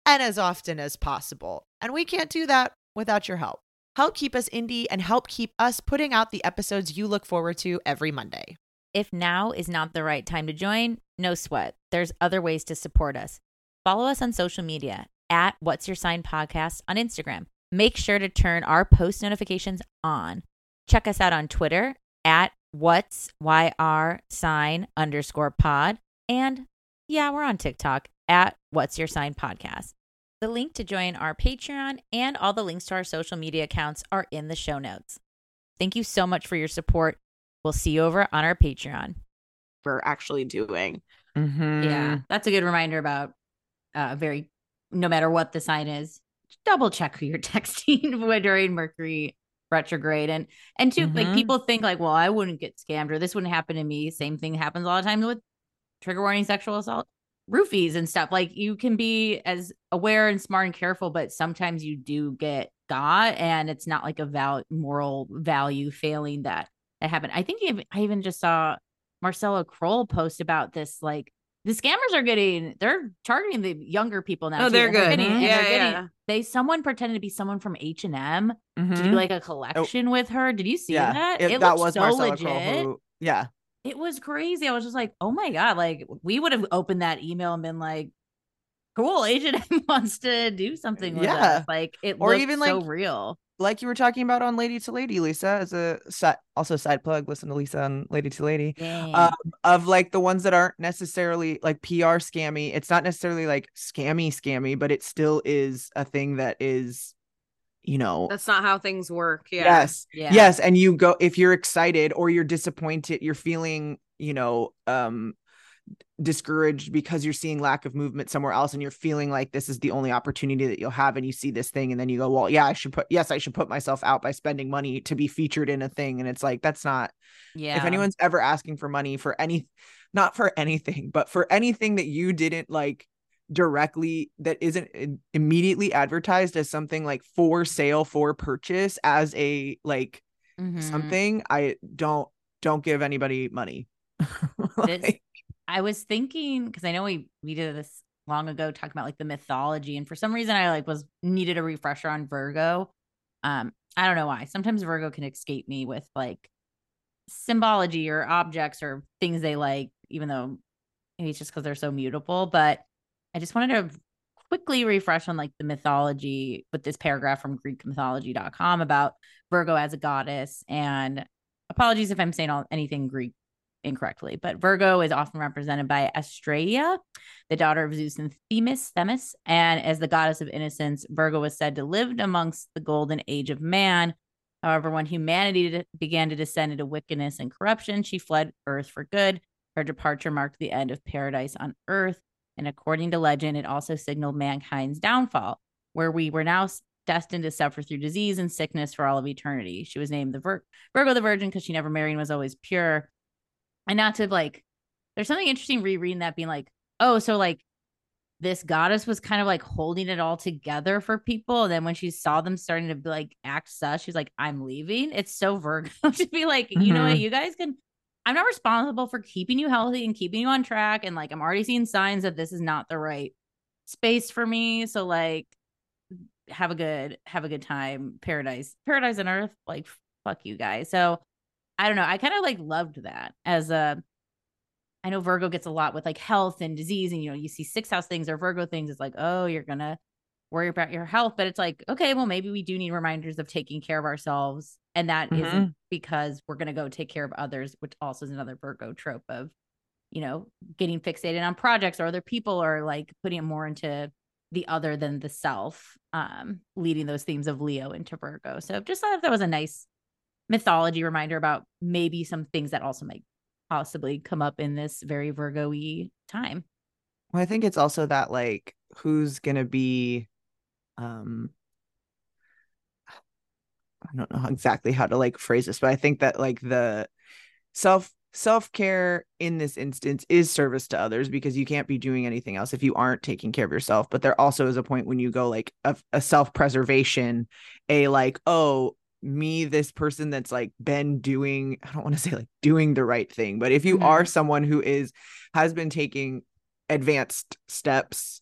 and as often as possible. And we can't do that without your help. Help keep us indie and help keep us putting out the episodes you look forward to every Monday. If now is not the right time to join, no sweat. There's other ways to support us. Follow us on social media at What's Your Sign Podcast on Instagram. Make sure to turn our post notifications on. Check us out on Twitter at What's Y R Sign underscore pod. And yeah, we're on TikTok at What's Your Sign Podcast. The link to join our Patreon and all the links to our social media accounts are in the show notes. Thank you so much for your support. We'll see you over on our Patreon. We're actually doing. Mhm. Yeah, that's a good reminder about uh, very, no matter what the sign is, double check who you're texting during Mercury retrograde. And and two, like Mhm. people think like, well, I wouldn't get scammed or this wouldn't happen to me. Same thing happens a lot of times with trigger warning sexual assault, roofies and stuff. Like you can be as aware and smart and careful, but sometimes you do get got, and it's not like a val- moral value failing that that happened. I think even, I even just saw Marcella Kroll post about this, like the scammers are getting, they're targeting the younger people now. Oh, too, they're and good. getting, and Yeah, they're getting, yeah. they, someone pretended to be someone from H and M to do Mhm. like a collection with her. Did you see Yeah, that? it, It, that looked was so Marcella legit. Kroll who, yeah. It was crazy. I was just like, oh my God, like we would have opened that email and been like, cool, H and M wants to do something with Yeah. us. Like it Or looked even, so like, real. Like you were talking about on Lady to Lady, Lisa, as a si- also side plug, listen to Lisa on Lady to Lady. Yeah. Um, of like the ones that aren't necessarily like P R scammy. It's not necessarily like scammy scammy, but it still is a thing that is, you know, That's not how things work. Yeah. yes, Yeah. yes. And you go, if you're excited or you're disappointed, you're feeling, you know, um, discouraged because you're seeing lack of movement somewhere else, and you're feeling like this is the only opportunity that you'll have, and you see this thing and then you go, well, yeah, I should put, yes, I should put myself out by spending money to be featured in a thing. And it's like, that's not, Yeah. if anyone's ever asking for money for any, not for anything, but for anything that you didn't like directly, that isn't immediately advertised as something like for sale, for purchase, as a like Mhm. something, I don't don't give anybody money. This- Like, I was thinking, because I know we we did this long ago talking about like the mythology, and for some reason I like was needed a refresher on Virgo. Um, I don't know why. Sometimes Virgo can escape me with like symbology or objects or things they like, even though maybe it's just because they're so mutable. But I just wanted to quickly refresh on like the mythology with this paragraph from Greek mythology dot com about Virgo as a goddess. And apologies if I'm saying all, anything Greek incorrectly, but Virgo is often represented by Astraea, the daughter of Zeus and Themis, Themis. And as the goddess of innocence, Virgo was said to live amongst the golden age of man. However, when humanity began to descend into wickedness and corruption, she fled Earth for good. Her departure marked the end of paradise on Earth. And according to legend, it also signaled mankind's downfall, where we were now destined to suffer through disease and sickness for all of eternity. She was named the Vir- Virgo the Virgin because she never married and was always pure. And not to like, there's something interesting rereading that, being like, oh, so like this goddess was kind of like holding it all together for people. And then when she saw them starting to be like act sus, she's like, I'm leaving. It's so Virgo to be like, you know what, Mhm. you guys can, I'm not responsible for keeping you healthy and keeping you on track. And like, I'm already seeing signs that this is not the right space for me. So like, have a good, have a good time. Paradise, paradise on earth. Like, fuck you guys. So I don't know. I kind of like loved that as a, I know Virgo gets a lot with like health and disease, and you know, you see six house things or Virgo things. It's like, oh, you're going to worry about your health. But it's like, okay, well, maybe we do need reminders of taking care of ourselves. And that Mhm. isn't because we're going to go take care of others, which also is another Virgo trope of, you know, getting fixated on projects or other people, or like putting it more into the other than the self, um, leading those themes of Leo into Virgo. So just thought that was a nice mythology reminder about maybe some things that also might possibly come up in this very Virgo-y time. Well, I think it's also that like who's gonna be, um, I don't know exactly how to like phrase this, but I think that like the self self-care in this instance is service to others, because you can't be doing anything else if you aren't taking care of yourself. But there also is a point when you go like a, a self-preservation, a like, oh, me, this person that's like been doing, I don't want to say like doing the right thing, but if you Mhm. are someone who is has been taking advanced steps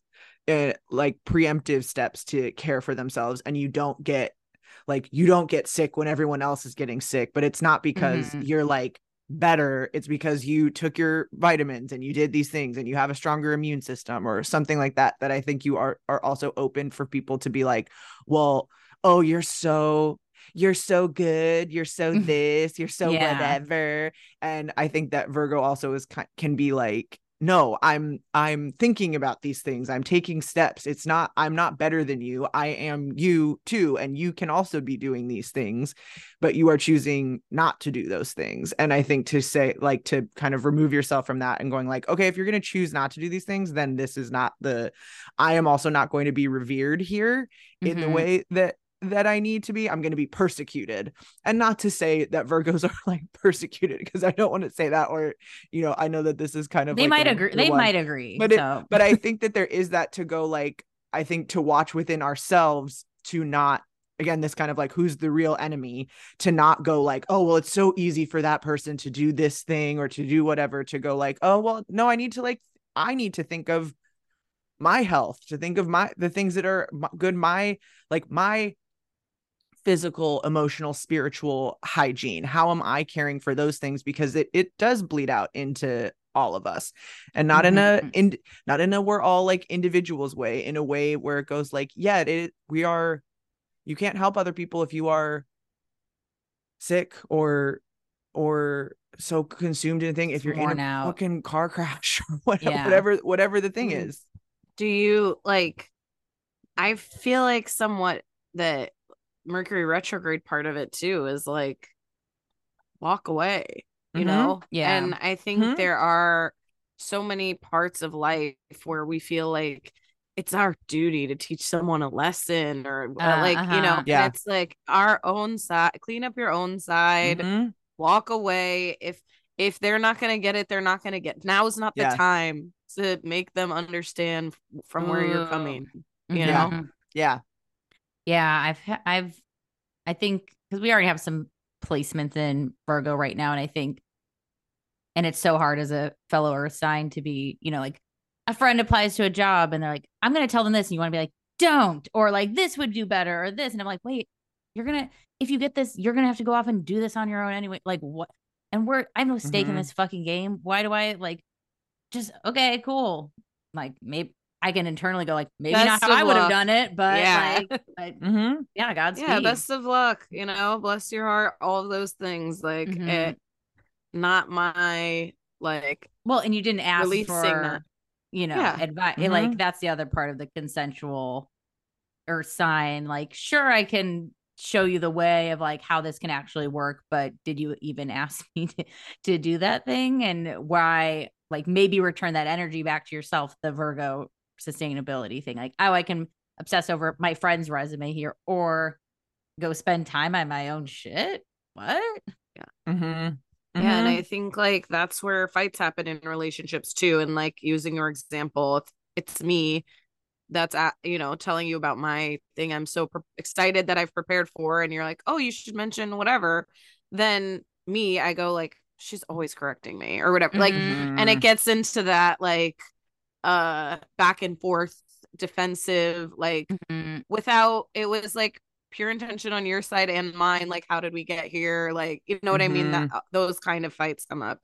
uh, like preemptive steps to care for themselves, and you don't get like you don't get sick when everyone else is getting sick, but it's not because Mhm. you're like better, it's because you took your vitamins and you did these things and you have a stronger immune system or something like that. That I think you are are also open for people to be like, well, oh, you're so you're so good, you're so this, you're so Yeah. whatever. And I think that Virgo also is can be like, no, I'm I'm thinking about these things. I'm taking steps. It's not, I'm not better than you. I am you too. And you can also be doing these things, but you are choosing not to do those things. And I think to say, like, to kind of remove yourself from that and going like, okay, if you're going to choose not to do these things, then this is not the, I am also not going to be revered here in the Mhm. way that that I need to be. I'm going to be persecuted. And not to say that Virgos are like persecuted, because I don't want to say that, or, you know, I know that this is kind of They like might a agree. weird They one, might agree. but it, so, but I think that there is that to go like, I think to watch within ourselves to not, again, this kind of like, who's the real enemy, to not go like, oh, well, it's so easy for that person to do this thing or to do whatever, to go like, oh, well, no, I need to like, I need to think of my health, to think of my, the things that are good, my, like my physical, emotional, spiritual hygiene. How am I caring for those things? Because it it does bleed out into all of us, and not in a Mhm. in not in a we're all like individuals way, in a way where it goes like, yeah, it we are, you can't help other people if you are sick or or so consumed in a thing, if you're in worn a out. fucking car crash or whatever, Yeah. whatever whatever the thing Mm. is. Do you like, I feel like somewhat that Mercury retrograde part of it too is like, walk away, you Mhm. know? Yeah. And I think Mhm. there are so many parts of life where we feel like it's our duty to teach someone a lesson, or uh, Uh, like, you know, uh-huh. and Yeah. it's like our own side, clean up your own side, Mhm. walk away. If if they're not going to get it, they're not going to get. Now is not the Yeah. time to make them understand from where you're Ooh. coming, you Mhm. know? Yeah. Yeah, I've ha- I've I think because we already have some placements in Virgo right now, and I think, and it's so hard as a fellow Earth sign to be, you know, like a friend applies to a job and they're like, I'm going to tell them this, and you want to be like, don't, or like this would do better, or this, and I'm like, wait, you're gonna, if you get this, you're gonna have to go off and do this on your own anyway. Like what? And we're, I have no stake in Mhm. this fucking game. Why do I like? Just okay, cool. Like maybe I can internally go like maybe not Best how of I would have luck. done it, but Yeah. like, but Mhm. yeah, Godspeed. Yeah, best of luck, you know, bless your heart, all of those things. Like, Mhm. it, not my, like, Well, and you didn't ask releasing that. for, you know, Yeah. advice. Like Mhm. that's the other part of the consensual Earth sign. Like, sure, I can show you the way of like how this can actually work, but did you even ask me to, to do that thing? And why? Like maybe return that energy back to yourself. The Virgo sustainability thing. Like, oh, I can obsess over my friend's resume here, or go spend time on my own shit. What? Mhm. Yeah, and Mhm. I think like that's where fights happen in relationships too. And like using your example, if it's me that's at, you know, telling you about my thing I'm so pre- excited that I've prepared for, and you're like, oh, you should mention whatever, then me, I go like, she's always correcting me or whatever. Like, Mhm. and it Mhm. gets into that like uh back and forth defensive, like Mhm. without, it was like pure intention on your side and mine, like how did we get here, like, you know what I mean, that Mhm. uh, those kind of fights come up.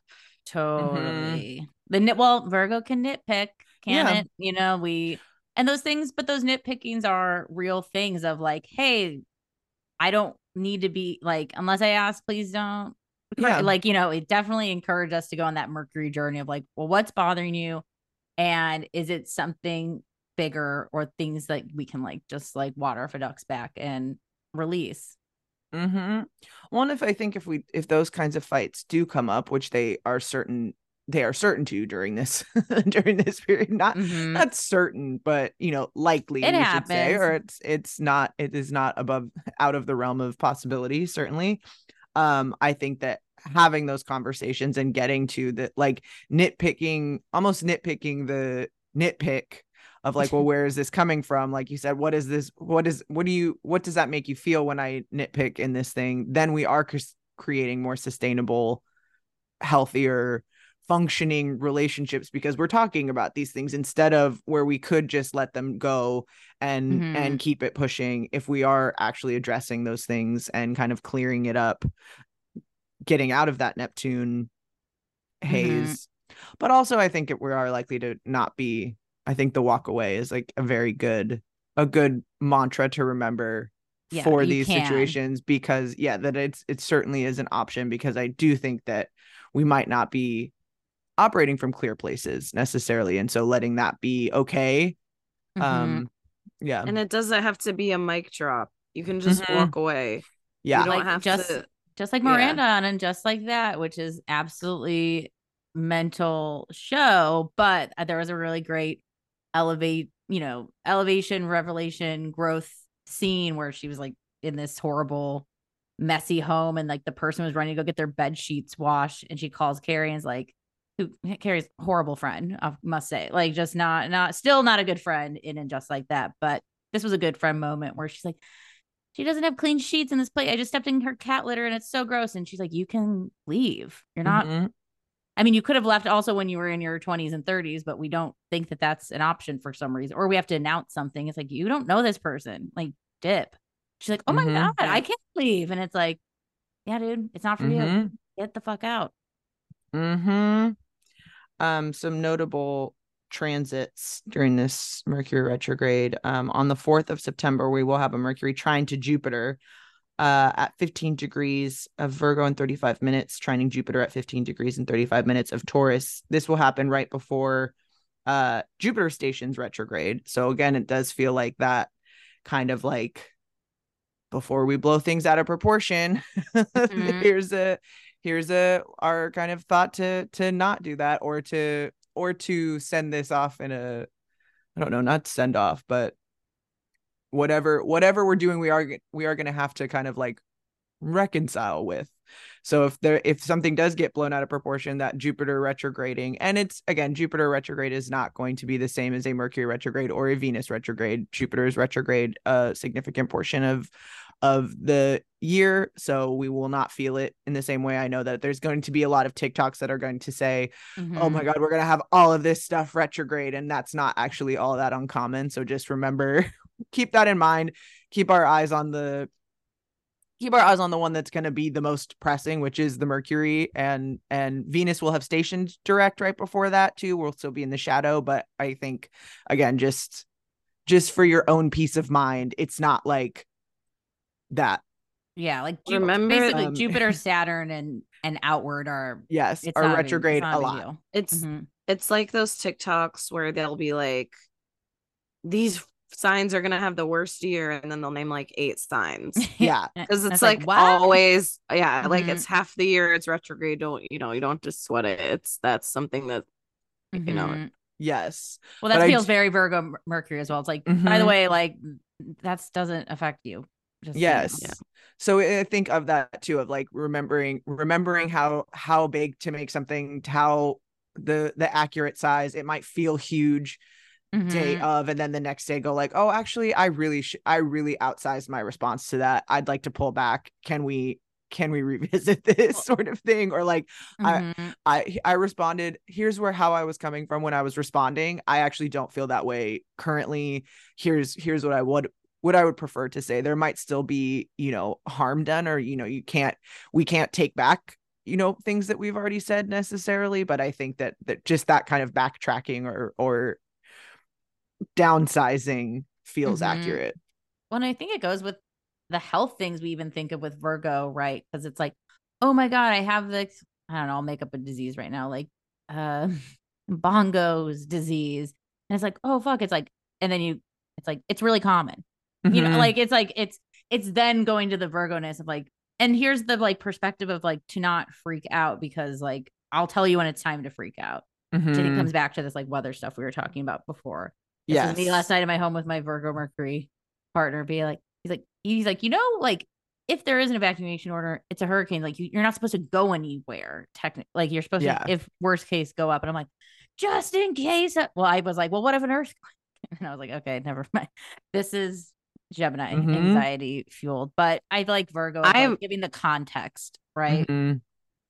Totally. The nit well, Virgo can nitpick, can Yeah. it? You know, we and those things, but those nitpickings are real things of like, hey, I don't need to be like, unless I ask, please don't. Yeah. Like, you know, it definitely encouraged us to go on that Mercury journey of like, well, what's bothering you? And is it something bigger or things that we can like just like water off a duck's back and release? Mm-hmm. Well, and if I think if we if those kinds of fights do come up, which they are certain they are certain to during this during this period, not Mhm. not certain, but you know, likely It we should say, happens. or it's it's not it is not above out of the realm of possibility, certainly. Um, I think that having those conversations and getting to the like nitpicking, almost nitpicking the nitpick of like, well, where is this coming from? Like you said, what is this? What is, what do you, what does that make you feel when I nitpick in this thing? Then we are cre- creating more sustainable, healthier, functioning relationships, because we're talking about these things instead of where we could just let them go and Mhm. and keep it pushing. If we are actually addressing those things and kind of clearing it up, getting out of that Neptune haze. But also I think it, we are likely to not be. I think the walk away is like a very good a good mantra to remember Yeah, for you these can. situations, because yeah, that it's it certainly is an option, because I do think that we might not be operating from clear places necessarily, and so letting that be okay. Mhm. Um yeah. And it doesn't have to be a mic drop. You can just Mhm. walk away. Yeah. You don't Like have just to. just like Yeah. Miranda on and just like that, which is absolutely mental show, but there was a really great elevate, you know, elevation, revelation, growth scene where she was like in this horrible, messy home, and like the person was running to go get their bed sheets washed, and she calls Carrie and is like, who Carrie's horrible friend, I must say, like just not not still not a good friend in and just like that. But this was a good friend moment where she's like, she doesn't have clean sheets in this place. I just stepped in her cat litter and it's so gross. And she's like, you can leave. You're not, Mhm. I mean, you could have left also when you were in your twenties and thirties, but we don't think that that's an option for some reason. Or we have to announce something. It's like, you don't know this person. Like, dip. She's like, oh my Mhm. God, Yeah. I can't leave. And it's like, yeah, dude, it's not for you. Mhm. Get the fuck out. Mhm. Um some notable transits during this Mercury retrograde. Um on the fourth of September, we will have a Mercury trine to Jupiter uh at fifteen degrees of Virgo and thirty-five minutes, trining Jupiter at fifteen degrees and thirty-five minutes of Taurus. This will happen right before uh Jupiter stations retrograde. So again, it does feel like that kind of like before we blow things out of proportion. Mhm. here's a here's a our kind of thought to to not do that, or to or to send this off in a, I don't know, not send off, but whatever whatever we're doing, we are we are going to have to kind of like reconcile with. So if there if something does get blown out of proportion, that Jupiter retrograding, and it's again, Jupiter retrograde is not going to be the same as a Mercury retrograde or a Venus retrograde. Jupiter is retrograde a significant portion of of the year, so we will not feel it in the same way. I know that there's going to be a lot of TikToks that are going to say, Mhm. oh my God, we're going to have all of this stuff retrograde, and that's not actually all that uncommon. So just remember, keep that in mind, keep our eyes on the keep our eyes on the one that's going to be the most pressing, which is the Mercury, and and Venus will have stationed direct right before that too. We'll still be in the shadow, but I think again, just just for your own peace of mind, it's not like that. Yeah, like Ju- Remember, basically um, Jupiter, Saturn, and and outward are Yes, it's are not a big, it's retrograde not a a big lot. deal. it's Mhm. it's like those TikToks where they'll be like, these signs are gonna have the worst year, and then they'll name like eight signs. Yeah. And Because it's it's like, what? always, yeah, like Mhm. it's half the year it's retrograde. Don't you know? You don't just sweat it. It's that's something that you know. Mhm. Yes. Well, But that I feels d- very Virgo Mer- Mercury as well. It's like, by the Mhm. way, like that doesn't affect you. Just so you know. Yes. Yeah. So I think of that too, of like remembering remembering how how big to make something, how the the accurate size. It might feel huge day Mhm. of, and then the next day go like, oh, actually I really sh- I really outsized my response to that. I'd like to pull back. Can we can we revisit this Well- sort of thing? Or like I Mhm. I I responded, here's where how I was coming from when I was responding. I actually don't feel that way currently. Here's here's what I would what I would prefer to say. There might still be, you know, harm done, or you know, you can't we can't take back, you know, things that we've already said necessarily, but I think that that just that kind of backtracking or or downsizing feels Mhm. accurate. Well, and I think it goes with the health things we even think of with Virgo, right? Because it's like, oh my God, I have this, I don't know, I'll make up a disease right now, like uh Bongo's disease. And it's like, oh fuck, it's like, and then you it's like it's really common. You know, Mhm. like it's like it's it's then going to the Virgo-ness of like, and here's the like perspective of like to not freak out, because like I'll tell you when it's time to freak out. Which I think Mhm. comes back to this like weather stuff we were talking about before. This was me Yes. last night in my home with my Virgo Mercury partner. Be like, he's like, he's like, you know, like if there is an evacuation order, it's a hurricane. Like you, you're not supposed to go anywhere. Technically, like you're supposed Yeah. to, if worst case, go up. And I'm like, just in case. Well, I was like, well, what if an earthquake? And I was like, okay, never mind. This is Gemini Mhm. anxiety fueled, but I like Virgo of I'm- like giving the context, right? Mhm.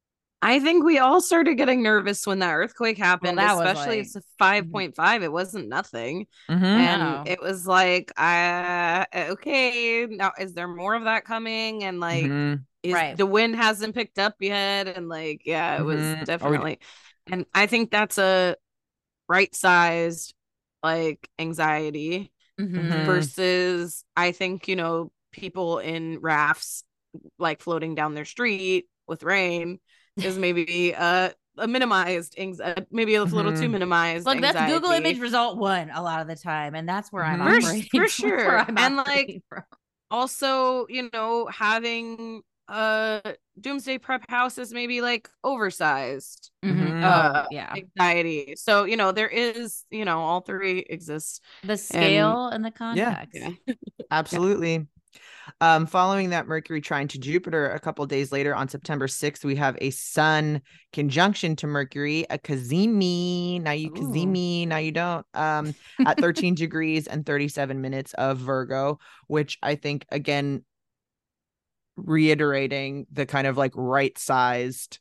I think we all started getting nervous when that earthquake happened, that was especially like- it's a five point five. It wasn't nothing. Mhm. And No. it was like, uh, okay, now is there more of that coming? And like, Mhm. is Right. the wind hasn't picked up yet? And like, yeah, it was Mhm. Are we- definitely. And I think that's a right sized like anxiety Mhm. Mhm. versus I think, you know, people in rafts like floating down their street with rain is maybe a, a minimized anxiety, maybe a little too Mhm. minimized Look, that's anxiety. Google image result one a lot of the time, and that's where I'm Mhm. For- operating. for That's where sure. I'm And, like, operating from. Also, you know, having uh doomsday prep house is maybe like oversized Mhm. Mhm. uh Oh, yeah. anxiety. So, you know, there is, you know, all three exist. The scale and the context. Yeah. Absolutely. Um, following that Mercury trine to Jupiter, a couple days later on September sixth, we have a Sun conjunction to Mercury, a Cazimi. Now you Ooh. Cazimi, now you don't. Um, at thirteen degrees and thirty-seven minutes of Virgo, which I think again reiterating the kind of like right sized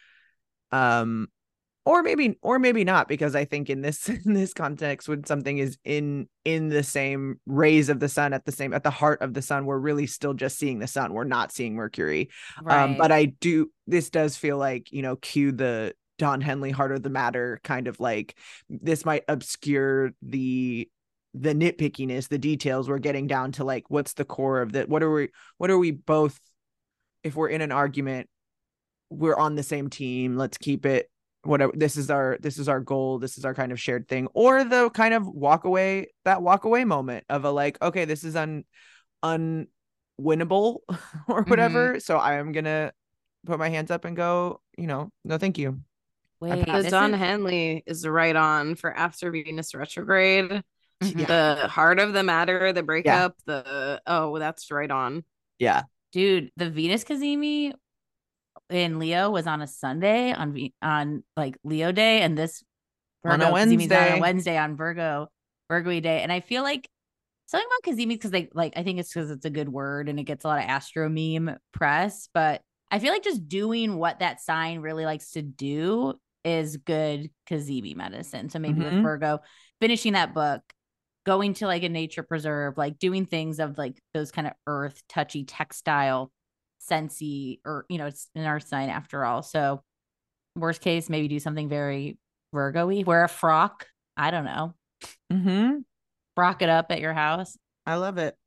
um or maybe or maybe not, because I think in this in this context, when something is in in the same rays of the sun at the same at the heart of the sun, we're really still just seeing the sun, we're not seeing Mercury. Right. Um but I do this does feel like, you know, cue the Don Henley Heart of the Matter kind of like, this might obscure the the nitpickiness, the details. We're getting down to like, what's the core of that, what are we what are we both, if we're in an argument, we're on the same team, let's keep it whatever, this is our this is our goal, this is our kind of shared thing. Or the kind of walk away, that walk away moment of a like, okay, this is un unwinnable or whatever, so I am gonna put my hands up and go, you know, no thank you. Wait, The this Don is- Henley is right on for after Venus retrograde. Mhm. The heart of the matter, the breakup, the oh, that's right on. Yeah. Dude, the Venus Cazimi in Leo was on a Sunday on V- on like Leo day, and this On a Virgo Cazimi's on Wednesday. a Wednesday on Virgo Virgo day, and I feel like something about Cazimi because they like I think it's because it's a good word and it gets a lot of astro meme press, but I feel like just doing what that sign really likes to do is good Cazimi medicine. So maybe Mhm. with Virgo, finishing that book, going to like a nature preserve, like doing things of like those kind of earth touchy textile sensey, or you know, it's an earth sign after all. So worst case, maybe do something very Virgo-y, wear a frock. I don't know. Mm-hmm. Frock it up at your house. I love it.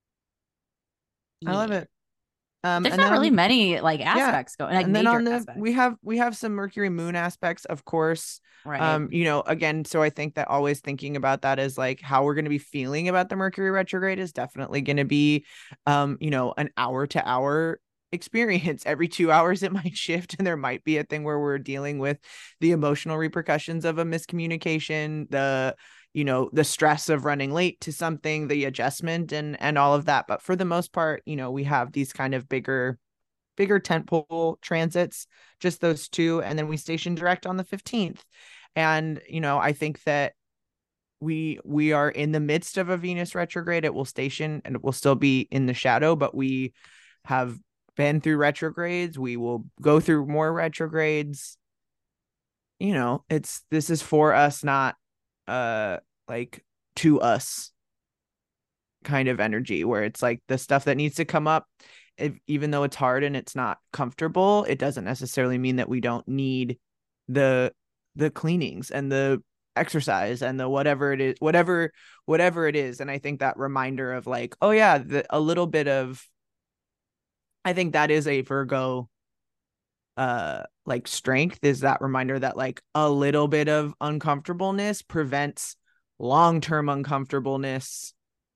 I love Yeah. it. Um, There's and not then really on- many like aspects going, like and then major on the aspects. we have we have some Mercury moon aspects, of course. Right. Um, you know, again, so I think that always thinking about that is like how we're going to be feeling about the Mercury retrograde is definitely going to be, um, you know, an hour to hour experience. Every two hours it might shift, and there might be a thing where we're dealing with the emotional repercussions of a miscommunication, the you know the stress of running late to something, the adjustment, and and all of that. But for the most part, you know, we have these kind of bigger bigger tentpole transits, just those two, and then we station direct on the fifteenth. And you know, I think that we we are in the midst of a Venus retrograde. It will station and it will still be in the shadow, but we have been through retrogrades. We will go through more retrogrades. You know, it's this is for us, not uh like to us kind of energy, where it's like the stuff that needs to come up, if, even though it's hard and it's not comfortable, it doesn't necessarily mean that we don't need the the cleanings and the exercise and the whatever it is, whatever whatever it is. And I think that reminder of like, oh yeah, the, a little bit of, I think that is a Virgo uh like strength, is that reminder that like a little bit of uncomfortableness prevents long-term uncomfortableness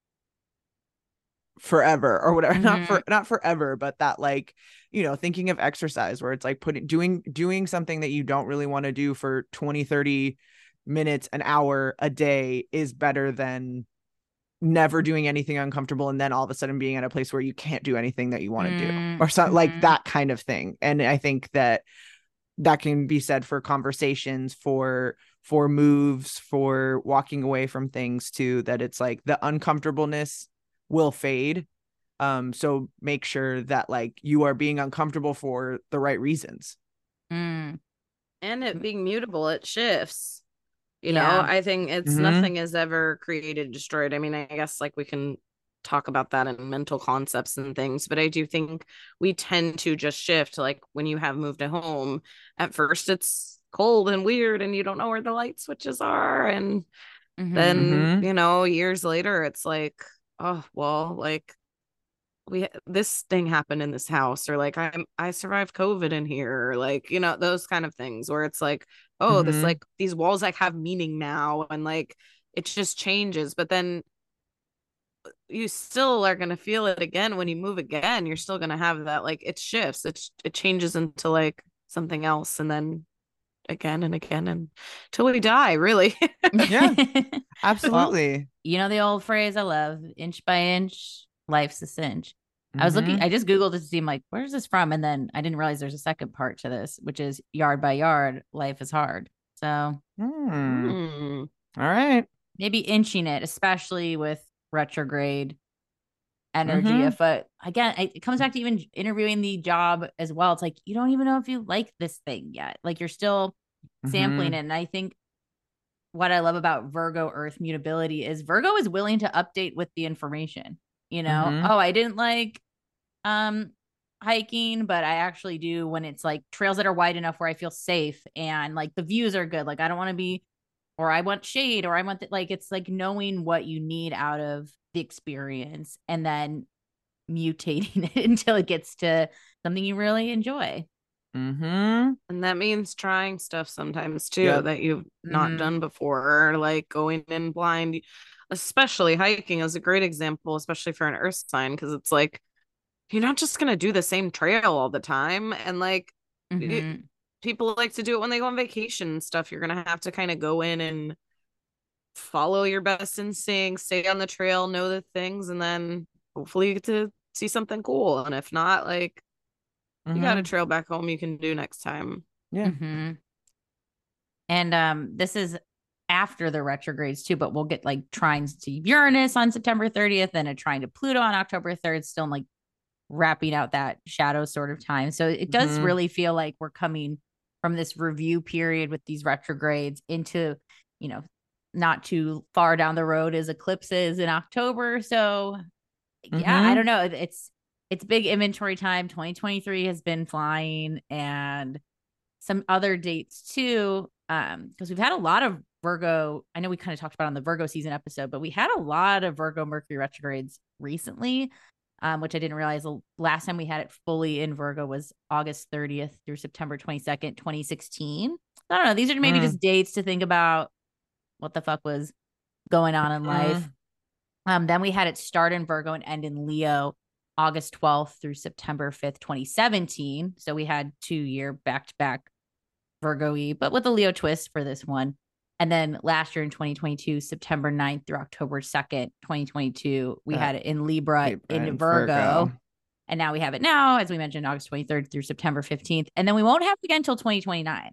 forever or whatever. Mhm. Not for not forever, but that like, you know, thinking of exercise where it's like putting doing doing something that you don't really want to do for twenty, thirty minutes, an hour a day is better than never doing anything uncomfortable and then all of a sudden being at a place where you can't do anything that you want to do, Mm, or something like mhm. that kind of thing. And I think that that can be said for conversations, for for moves, for walking away from things too, that it's like the uncomfortableness will fade. Um, so make sure that like you are being uncomfortable for the right reasons. Mm. And it being mutable, it shifts. You know, Yeah. I think it's Mhm. nothing is ever created, destroyed. I mean, I guess like we can talk about that in mental concepts and things, but I do think we tend to just shift. Like when you have moved a home, at first it's cold and weird and you don't know where the light switches are. And Mhm. then, Mhm. you know, years later, it's like, oh, well, like we this thing happened in this house, or like i'm I survived COVID in here, or like, you know, those kind of things where it's like, oh, this, Mhm. like these walls like have meaning now, and like it just changes. But then you still are going to feel it again when you move again. You're still going to have that, like it shifts, it, it changes into like something else, and then again and again and till we die, really. Yeah, Well, absolutely. you know the old phrase I love, inch by inch, life's a cinch. I was looking, Mhm. I just Googled it to see, I'm like, where's this from? And then I didn't realize there's a second part to this, which is yard by yard, life is hard. So Hmm. Mm. All right. maybe inching it, especially with retrograde energy. Mhm. If uh, again, it it comes back to even interviewing the job as well. It's like, you don't even know if you like this thing yet. Like you're still sampling it. Mhm. And I think what I love about Virgo Earth mutability is Virgo is willing to update with the information. You know, Mhm. oh, I didn't like um hiking, but I actually do when it's like trails that are wide enough where I feel safe and like the views are good. Like I don't want to be, or I want shade, or I want the, like it's like knowing what you need out of the experience and then mutating it until it gets to something you really enjoy. Mhm. And that means trying stuff sometimes too Yep. that you've not Mm-hmm. done before, or like going in blind. Especially hiking is a great example, especially for an earth sign, because it's like you're not just gonna do the same trail all the time. And like it, Mm-hmm. people like to do it when they go on vacation and stuff. You're gonna have to kind of go in and follow your best instincts, stay on the trail, know the things, and then hopefully you get to see something cool. And if not, like you got a Mhm. trail back home you can do next time. Yeah. Mm-hmm. And um, this is after the retrogrades too, but we'll get like trines to Uranus on September thirtieth and a trine to Pluto on October third, still like wrapping out that shadow sort of time. So it does Mhm. really feel like we're coming from this review period with these retrogrades into, you know, not too far down the road is eclipses in October. So yeah, I Mhm. don't know. It's it's big inventory time. twenty twenty-three has been flying, and some other dates too. Um, because we've had a lot of Virgo. I know we kind of talked about on the Virgo season episode, but we had a lot of Virgo Mercury retrogrades recently, um, which I didn't realize the last time we had it fully in Virgo was August thirtieth through September twenty-second, twenty sixteen. I don't know. These are maybe Mm. just dates to think about what the fuck was going on in life. Mhm. Um, then we had it start in Virgo and end in Leo, August twelfth through September fifth, twenty seventeen. So we had two year back to back Virgo y, but with a Leo twist for this one. And then last year in twenty twenty-two, September ninth through October second, twenty twenty-two, we That had it in Libra, Libra in and Virgo. Virgo. And now we have it now, as we mentioned, August twenty-third through September fifteenth. And then we won't have it again until twenty twenty-nine.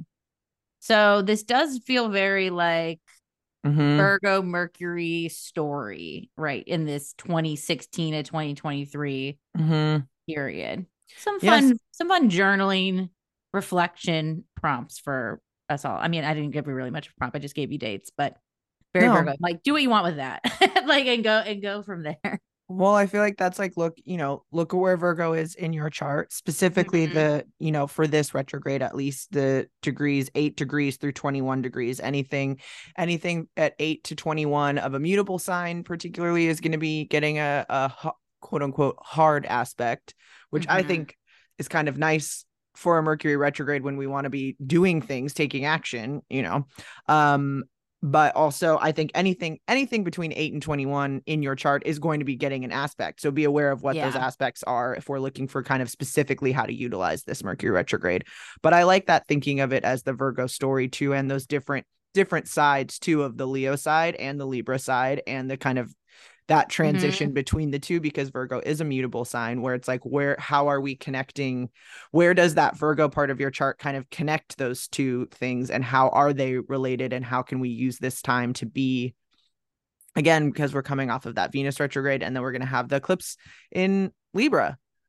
So this does feel very like Mhm. Virgo Mercury story, right? In this twenty sixteen to twenty twenty-three Mhm. period. Some Yes. fun, some fun journaling, reflection prompts for us all. I mean, I didn't give you really much of a prompt. I just gave you dates, but very No. Virgo. Like, do what you want with that. Like, and go and go from there. Well, I feel like that's like, look, you know, look at where Virgo is in your chart, specifically Mhm. the, you know, for this retrograde, at least the degrees, eight degrees through twenty-one degrees, anything, anything at eight to twenty-one of a mutable sign, particularly is going to be getting a, a ho- quote unquote hard aspect, which I Mhm. think is kind of nice for a Mercury retrograde when we want to be doing things, taking action, you know. Um, but also I think anything anything between eight and twenty-one in your chart is going to be getting an aspect, so be aware of what those Yeah. aspects are if we're looking for kind of specifically how to utilize this Mercury retrograde. But I like that, thinking of it as the Virgo story too, and those different different sides too, of the Leo side and the Libra side, and the kind of that transition Mhm. between the two, because Virgo is a mutable sign where it's like, where, how are we connecting? Where does that Virgo part of your chart kind of connect those two things, and how are they related? And how can we use this time to be, again, because we're coming off of that Venus retrograde, and then we're going to have the eclipse in Libra.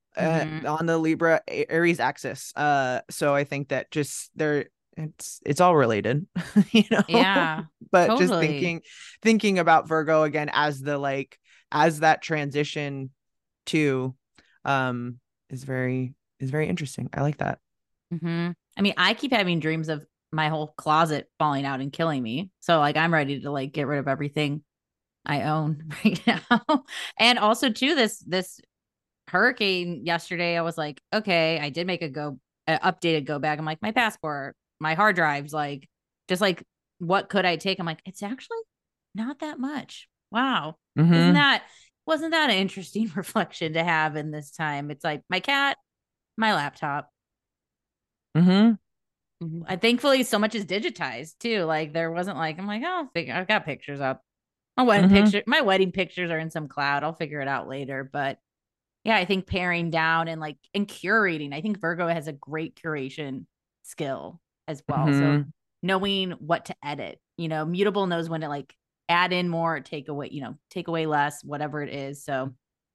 uh, Mhm. on the Libra A- Aries axis. Uh, so I think that just there, it's it's all related, you know. Yeah, But just totally. thinking thinking about Virgo again as the like as that transition to, um, is very is very interesting. I like that. hmm I mean, I keep having dreams of my whole closet falling out and killing me. So like I'm ready to like get rid of everything I own right now. And also too, this this hurricane yesterday, I was like, okay, I did make a go uh, updated go bag. I'm like, my passport, my hard drives, like just like what could I take? I'm like, it's actually not that much. Wow. Isn't Mm-hmm. that wasn't that an interesting reflection to have in this time? It's like my cat, my laptop. Mm-hmm. I thankfully so much is digitized too. Like there wasn't like I'm like, oh, I'll figure I've got pictures up. My wedding Mm-hmm. picture, my wedding pictures are in some cloud. I'll figure it out later. But yeah, I think paring down and like and curating. I think Virgo has a great curation skill as well. So Mm-hmm. knowing what to edit, you know, Mutable knows when to like add in more, take away, you know, take away less, whatever it is. So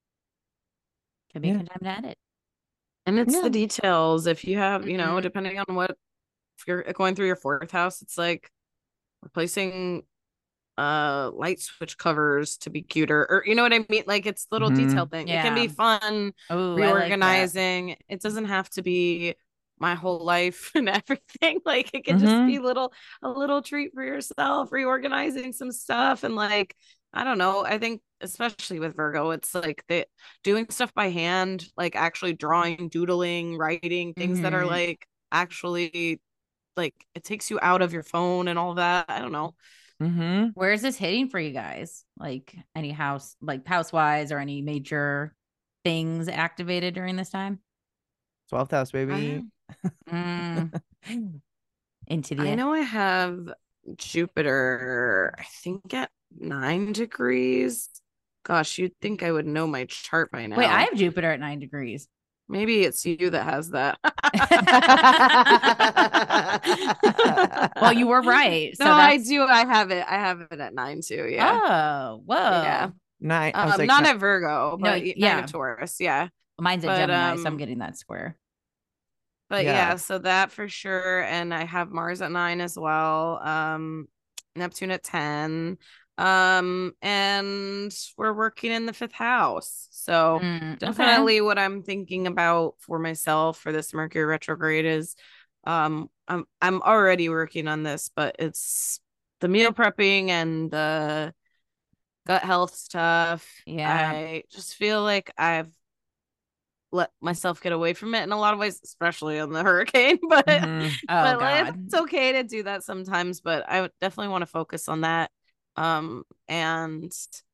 can be a Yeah. good time to edit. And it's Yeah. the details. If you have, you know, Mhm. depending on what, if you're going through your fourth house, it's like replacing uh light switch covers to be cuter, or you know what I mean? Like it's little Mm-hmm. detail thing. It can Yeah. be fun, Oh, I like that. reorganizing. It doesn't have to be my whole life and everything. Like it can just Mm-hmm. be little a little treat for yourself, reorganizing some stuff and like I don't know. I think especially with Virgo, it's like they doing stuff by hand, like actually drawing, doodling, writing, things that are Mhm. like actually like it takes you out of your phone and all that. I don't know. Mm-hmm. Where is this hitting for you guys? Like any house, like house wise or any major things activated during this time? twelfth house, I baby. Mm, into I the know I have Jupiter, I think at nine degrees. Gosh, you'd think I would know my chart by wait, I now. have Jupiter at nine degrees. Maybe it's you that has that. Well, you were right. No, So I that's do. I have it. I have it at nine too. Yeah. oh, Yeah. whoa. Nine. I was Um, like, not ni- at Virgo, No, but y- nine of yeah. Taurus. Yeah. Mine's at But Gemini, so I'm um, getting that square. but yeah. yeah, so that for sure. And I have Mars at nine as well. Um, Neptune at ten. Um, and we're working in the fifth house. So Mm, okay. definitely what I'm thinking about for myself for this Mercury retrograde is um I'm I'm already working on this, but it's the meal prepping and the gut health stuff. Yeah. I just feel like I've let myself get away from it in a lot of ways, especially on the hurricane. But Mm-hmm. Oh but like, God. it's okay to do that sometimes. But I would definitely want to focus on that. Um and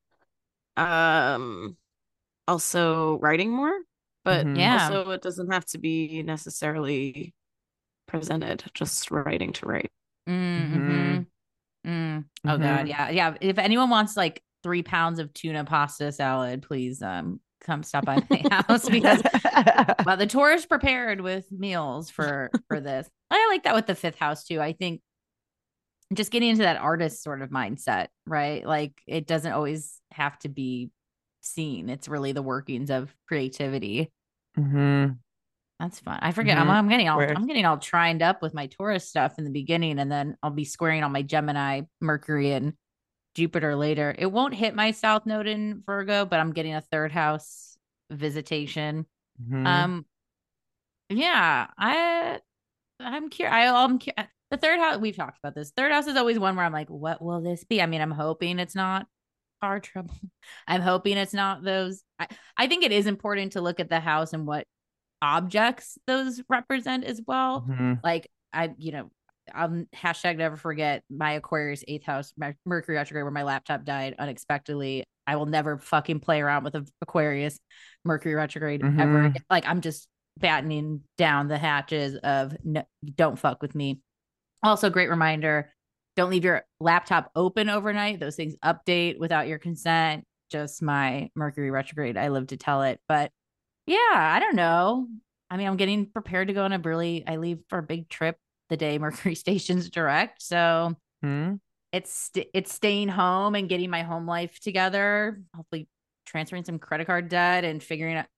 um also writing more, but Mm-hmm. Yeah. also it doesn't have to be necessarily presented, just writing to write. Mm-hmm. Mm-hmm. Mm. Oh God. Mm-hmm. Yeah. Yeah. If anyone wants like three pounds of tuna pasta salad, please um come stop by my house because well, the tour is prepared with meals for for this. I like that with the fifth house too. I think just getting into that artist sort of mindset, right? Like it doesn't always have to be seen. It's really the workings of creativity. Mm-hmm. That's fun. I forget. I'm, Mm-hmm. I'm getting all Where? I'm getting all trined up with my Taurus stuff in the beginning, and then I'll be squaring on my Gemini, Mercury, and Jupiter later. It won't hit my South Node in Virgo, but I'm getting a third house visitation. Mm-hmm. Um, yeah, I I'm curious. I, I'm cu- the third house. We've talked about this. Third house is always one where I'm like, what will this be? I mean, I'm hoping it's not car trouble. I'm hoping it's not those. I, I think it is important to look at the house and what objects those represent as well. Mm-hmm. Like I, you know, I'm hashtag never forget my Aquarius eighth house Mercury retrograde where my laptop died unexpectedly. I will never fucking play around with Aquarius Mercury retrograde ever Mm-hmm. again. Like I'm just battening down the hatches of no, don't fuck with me. Also, great reminder: don't leave your laptop open overnight. Those things update without your consent. Just my Mercury retrograde. I live to tell it, but yeah, I don't know. I mean, I'm getting prepared to go on a really, I leave for a big trip the day Mercury stations direct. So Mm-hmm. it's, st- it's staying home and getting my home life together, hopefully transferring some credit card debt and figuring out, I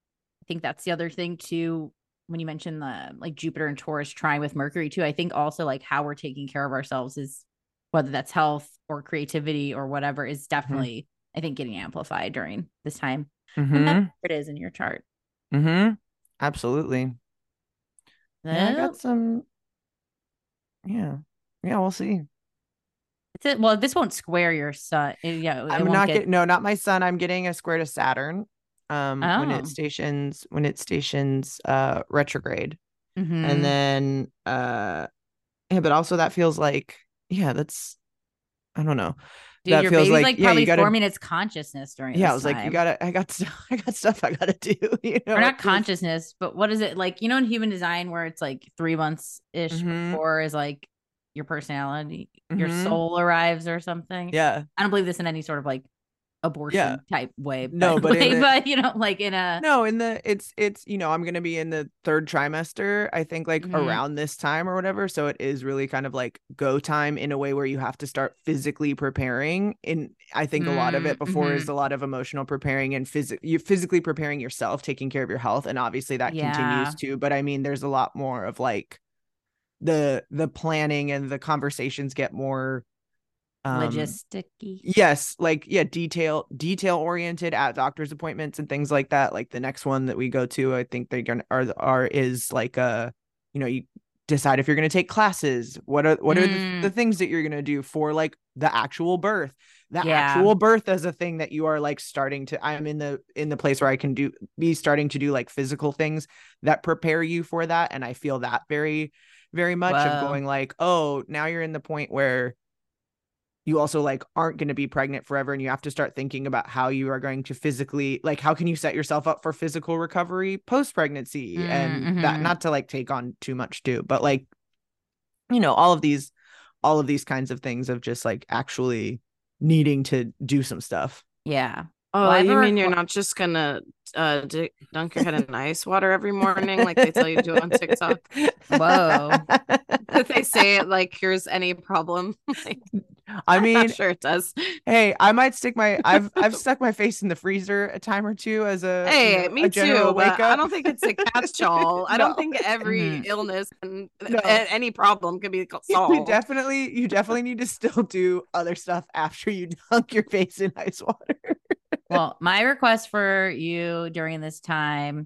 think that's the other thing too. When you mentioned the like Jupiter and Taurus trying with Mercury too, I think also like how we're taking care of ourselves is, whether that's health or creativity or whatever, is definitely, mm-hmm. I think, getting amplified during this time. Mm-hmm. And that's what it is in your chart. Mm-hmm. Absolutely. Well, yeah, I got some. Yeah. Yeah, we'll see. It's it. Well, this won't square your sun. It, yeah, it I'm won't not get... getting no, not my sun. I'm getting a square to Saturn. Um, oh. when it stations when it stations uh retrograde, mm-hmm. and then uh, yeah, but also that feels like yeah, that's I don't know. Dude, that your feels baby's like, like yeah, probably you gotta, forming its consciousness during yeah, this I was time. like, you gotta, I got stuff, I got stuff I gotta do, you know, or not consciousness, but what is it like, you know, in human design where it's like three months ish mm-hmm. before is like your personality, mm-hmm. your soul arrives or something. Yeah. I don't believe this in any sort of like abortion yeah. type way. No, but, way, in the, but you know, like in a no, in the it's it's you know, I'm gonna be in the third trimester, I think, like mm-hmm. around this time or whatever. So it is really kind of like go time in a way where you have to start physically preparing. And I think mm-hmm. a lot of it before mm-hmm. is a lot of emotional preparing and phys- you physically preparing yourself, taking care of your health, and obviously that yeah. continues too. But I mean, there's a lot more of like the the planning and the conversations get more um logistic-y. Yes, like yeah, detail detail oriented at doctor's appointments and things like that. Like the next one that we go to, I think they're gonna are are is like a you know, you decide if you're gonna take classes. What are what mm. are the, the things that you're gonna do for like the actual birth? The yeah. actual birth as a thing that you are like starting to I'm in the in the place where I can do be starting to do like physical things that prepare you for that. And I feel that very, very much Whoa. Of going like, oh, now you're in the point where you also like aren't going to be pregnant forever, and you have to start thinking about how you are going to physically, like, how can you set yourself up for physical recovery post-pregnancy mm-hmm. and that, not to like take on too much too, but like, you know, all of these, all of these kinds of things of just like actually needing to do some stuff. Yeah. Oh, well, you mean requ- you're not just gonna uh d- dunk your head in ice water every morning like they tell you to do on TikTok? Whoa. If they say it like cures any problem. Like, I mean, I'm not sure it does. Hey, I might stick my I've I've stuck my face in the freezer a time or two as a hey, you know, me a general too. wake But up. I don't think it's a catch-all. I no. don't think every mm. illness and no. any problem can be solved. You definitely, you definitely need to still do other stuff after you dunk your face in ice water. Well, my request for you during this time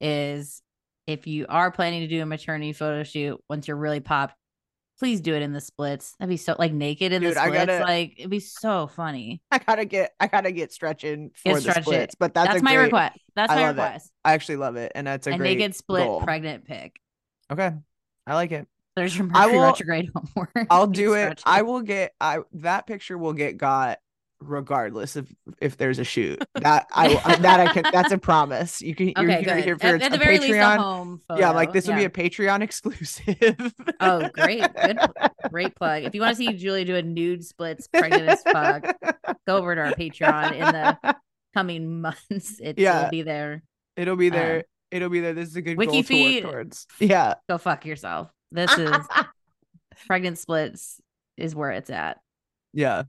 is if you are planning to do a maternity photo shoot, once you're really popped, please do it in the splits. That'd be so like naked in Dude, the splits. I gotta, like it'd be so funny. I gotta get, I gotta get stretching for get the stretch splits. It. But that's, that's a my great, request. That's I my love request. It. I actually love it, and that's a, a great naked split goal. pregnant pic. Okay, I like it. There's your Mercury will, retrograde homework. I'll do it. I will get. I that picture will get got regardless of if there's a shoot. That I that I can. That's a promise. You can. Okay, you're good. Here for at, at the very Patreon. least, a home photo. Yeah, like this yeah. will be a Patreon exclusive. Oh, great, good, great plug. If you want to see Julie do a nude splits, pregnant as fuck, go over to our Patreon in the coming months. It yeah. will be there. It'll be there. Um, It'll be there. This is a good Wiki goal to work towards. Yeah. Go fuck yourself. This is pregnant splits is where it's at. Yeah.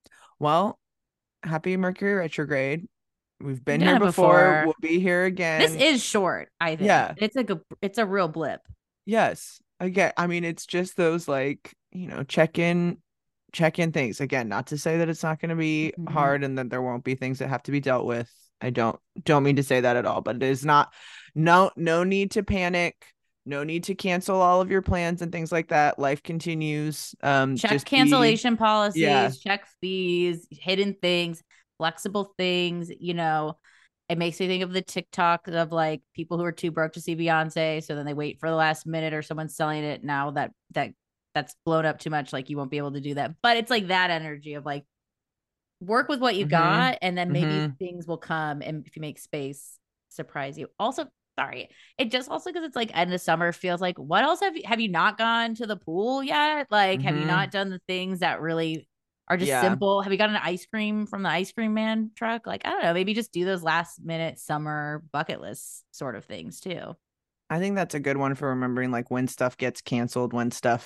Well, happy Mercury retrograde. We've been We've here before. before. We'll be here again. This is short, I think. Yeah. It's like a it's a real blip. Yes. Again, I mean, it's just those like, you know, check in, check in things. Again, not to say that it's not going to be mm-hmm. hard and that there won't be things that have to be dealt with. I don't don't mean to say that at all, but it is not no no need to panic. No need to cancel all of your plans and things like that. Life continues. Um, check just cancellation be, policies, yeah. check fees, hidden things, flexible things. You know, it makes me think of the TikTok of like people who are too broke to see Beyonce, so then they wait for the last minute or someone's selling it now that that that's blown up too much. Like you won't be able to do that. But it's like that energy of like work with what you mm-hmm. got, and then maybe mm-hmm. things will come, and if you make space, surprise you. Also. Sorry. It just also because it's like end of summer feels like what else have you have you not gone to the pool yet? Like, mm-hmm. have you not done the things that really are just yeah. simple? Have you gotten an ice cream from the ice cream man truck? Like, I don't know, maybe just do those last minute summer bucket list sort of things too. I think that's a good one for remembering like when stuff gets canceled, when stuff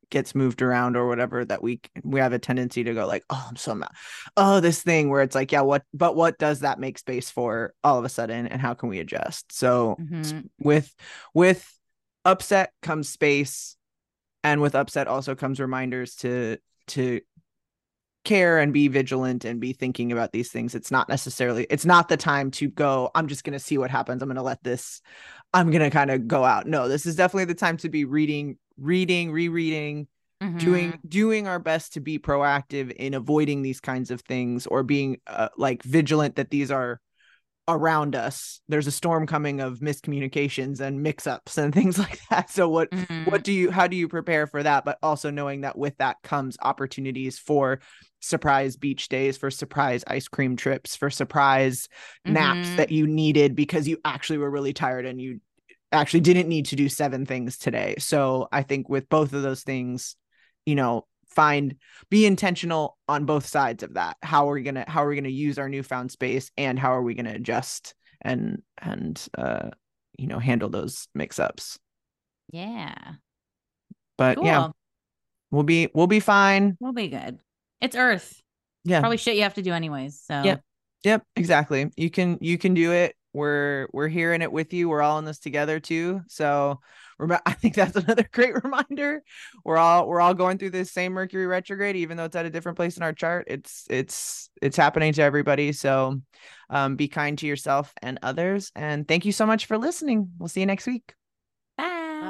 gets moved around or whatever, that we we have a tendency to go like, oh, I'm so mad. Oh, this thing where it's like, yeah, what, but what does that make space for all of a sudden, and how can we adjust? So Mm-hmm. with with upset comes space, and with upset also comes reminders to to care and be vigilant and be thinking about these things. It's not necessarily, it's not the time to go, I'm just going to see what happens. I'm going to let this, I'm going to kind of go out. No, this is definitely the time to be reading, reading, rereading, Mm-hmm. doing, doing our best to be proactive in avoiding these kinds of things, or being uh, like vigilant that these are around us. There's a storm coming of miscommunications and mix-ups and things like that. So what Mm-hmm. what do you how do you prepare for that, but also knowing that with that comes opportunities for surprise beach days, for surprise ice cream trips, for surprise naps Mhm. that you needed because you actually were really tired and you actually didn't need to do seven things today. So I think with both of those things, you know, find, be intentional on both sides of that. How are we gonna how are we gonna use our newfound space, and how are we gonna adjust and and uh you know, handle those mix-ups? Yeah. But Cool. yeah, we'll be we'll be fine. We'll be good. It's Earth. Yeah. Probably shit you have to do anyways. So Yep. Yep, exactly. You can you can do it. We're we're here in it with you. We're all in this together too. So rem- I think that's another great reminder. We're all we're all going through this same Mercury retrograde, even though it's at a different place in our chart. It's it's it's happening to everybody. So um, be kind to yourself and others. And thank you so much for listening. We'll see you next week. bye.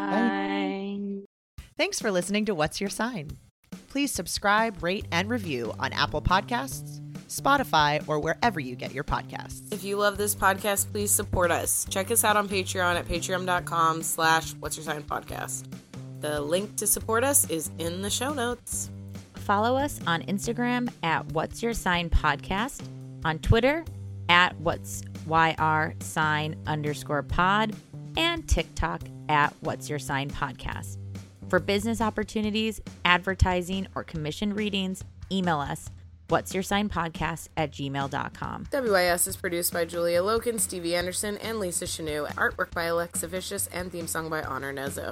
Bye. Thanks for listening to What's Your Sign? Please subscribe, rate, and review on Apple Podcasts, Spotify, or wherever you get your podcasts. If you love this podcast, please support us. Check us out on Patreon at patreon.com slash what's your sign podcast. The link to support us is in the show notes. Follow us on Instagram at What's Your Sign Podcast, on Twitter at What's Y R Sign underscore pod, and TikTok at What's Your Sign Podcast. For business opportunities, advertising, or commission readings, email us what's your sign podcast at gmail dot com. W I S is produced by Julia Loken, Stevie Anderson, and Lisa Chanou. Artwork by Alexa Vicious, and theme song by Honor Nezo.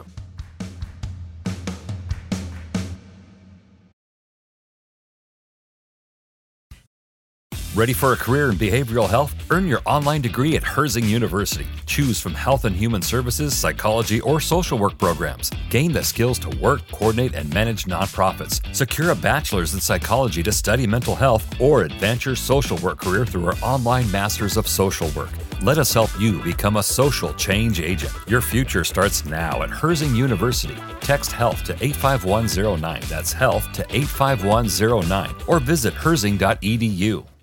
Ready for a career in behavioral health? Earn your online degree at Herzing University. Choose from health and human services, psychology, or social work programs. Gain the skills to work, coordinate, and manage nonprofits. Secure a bachelor's in psychology to study mental health, or advance your social work career through our online Masters of Social Work. Let us help you become a social change agent. Your future starts now at Herzing University. Text HEALTH to eight five one zero nine. That's HEALTH to eight five one zero nine. Or visit herzing dot e d u.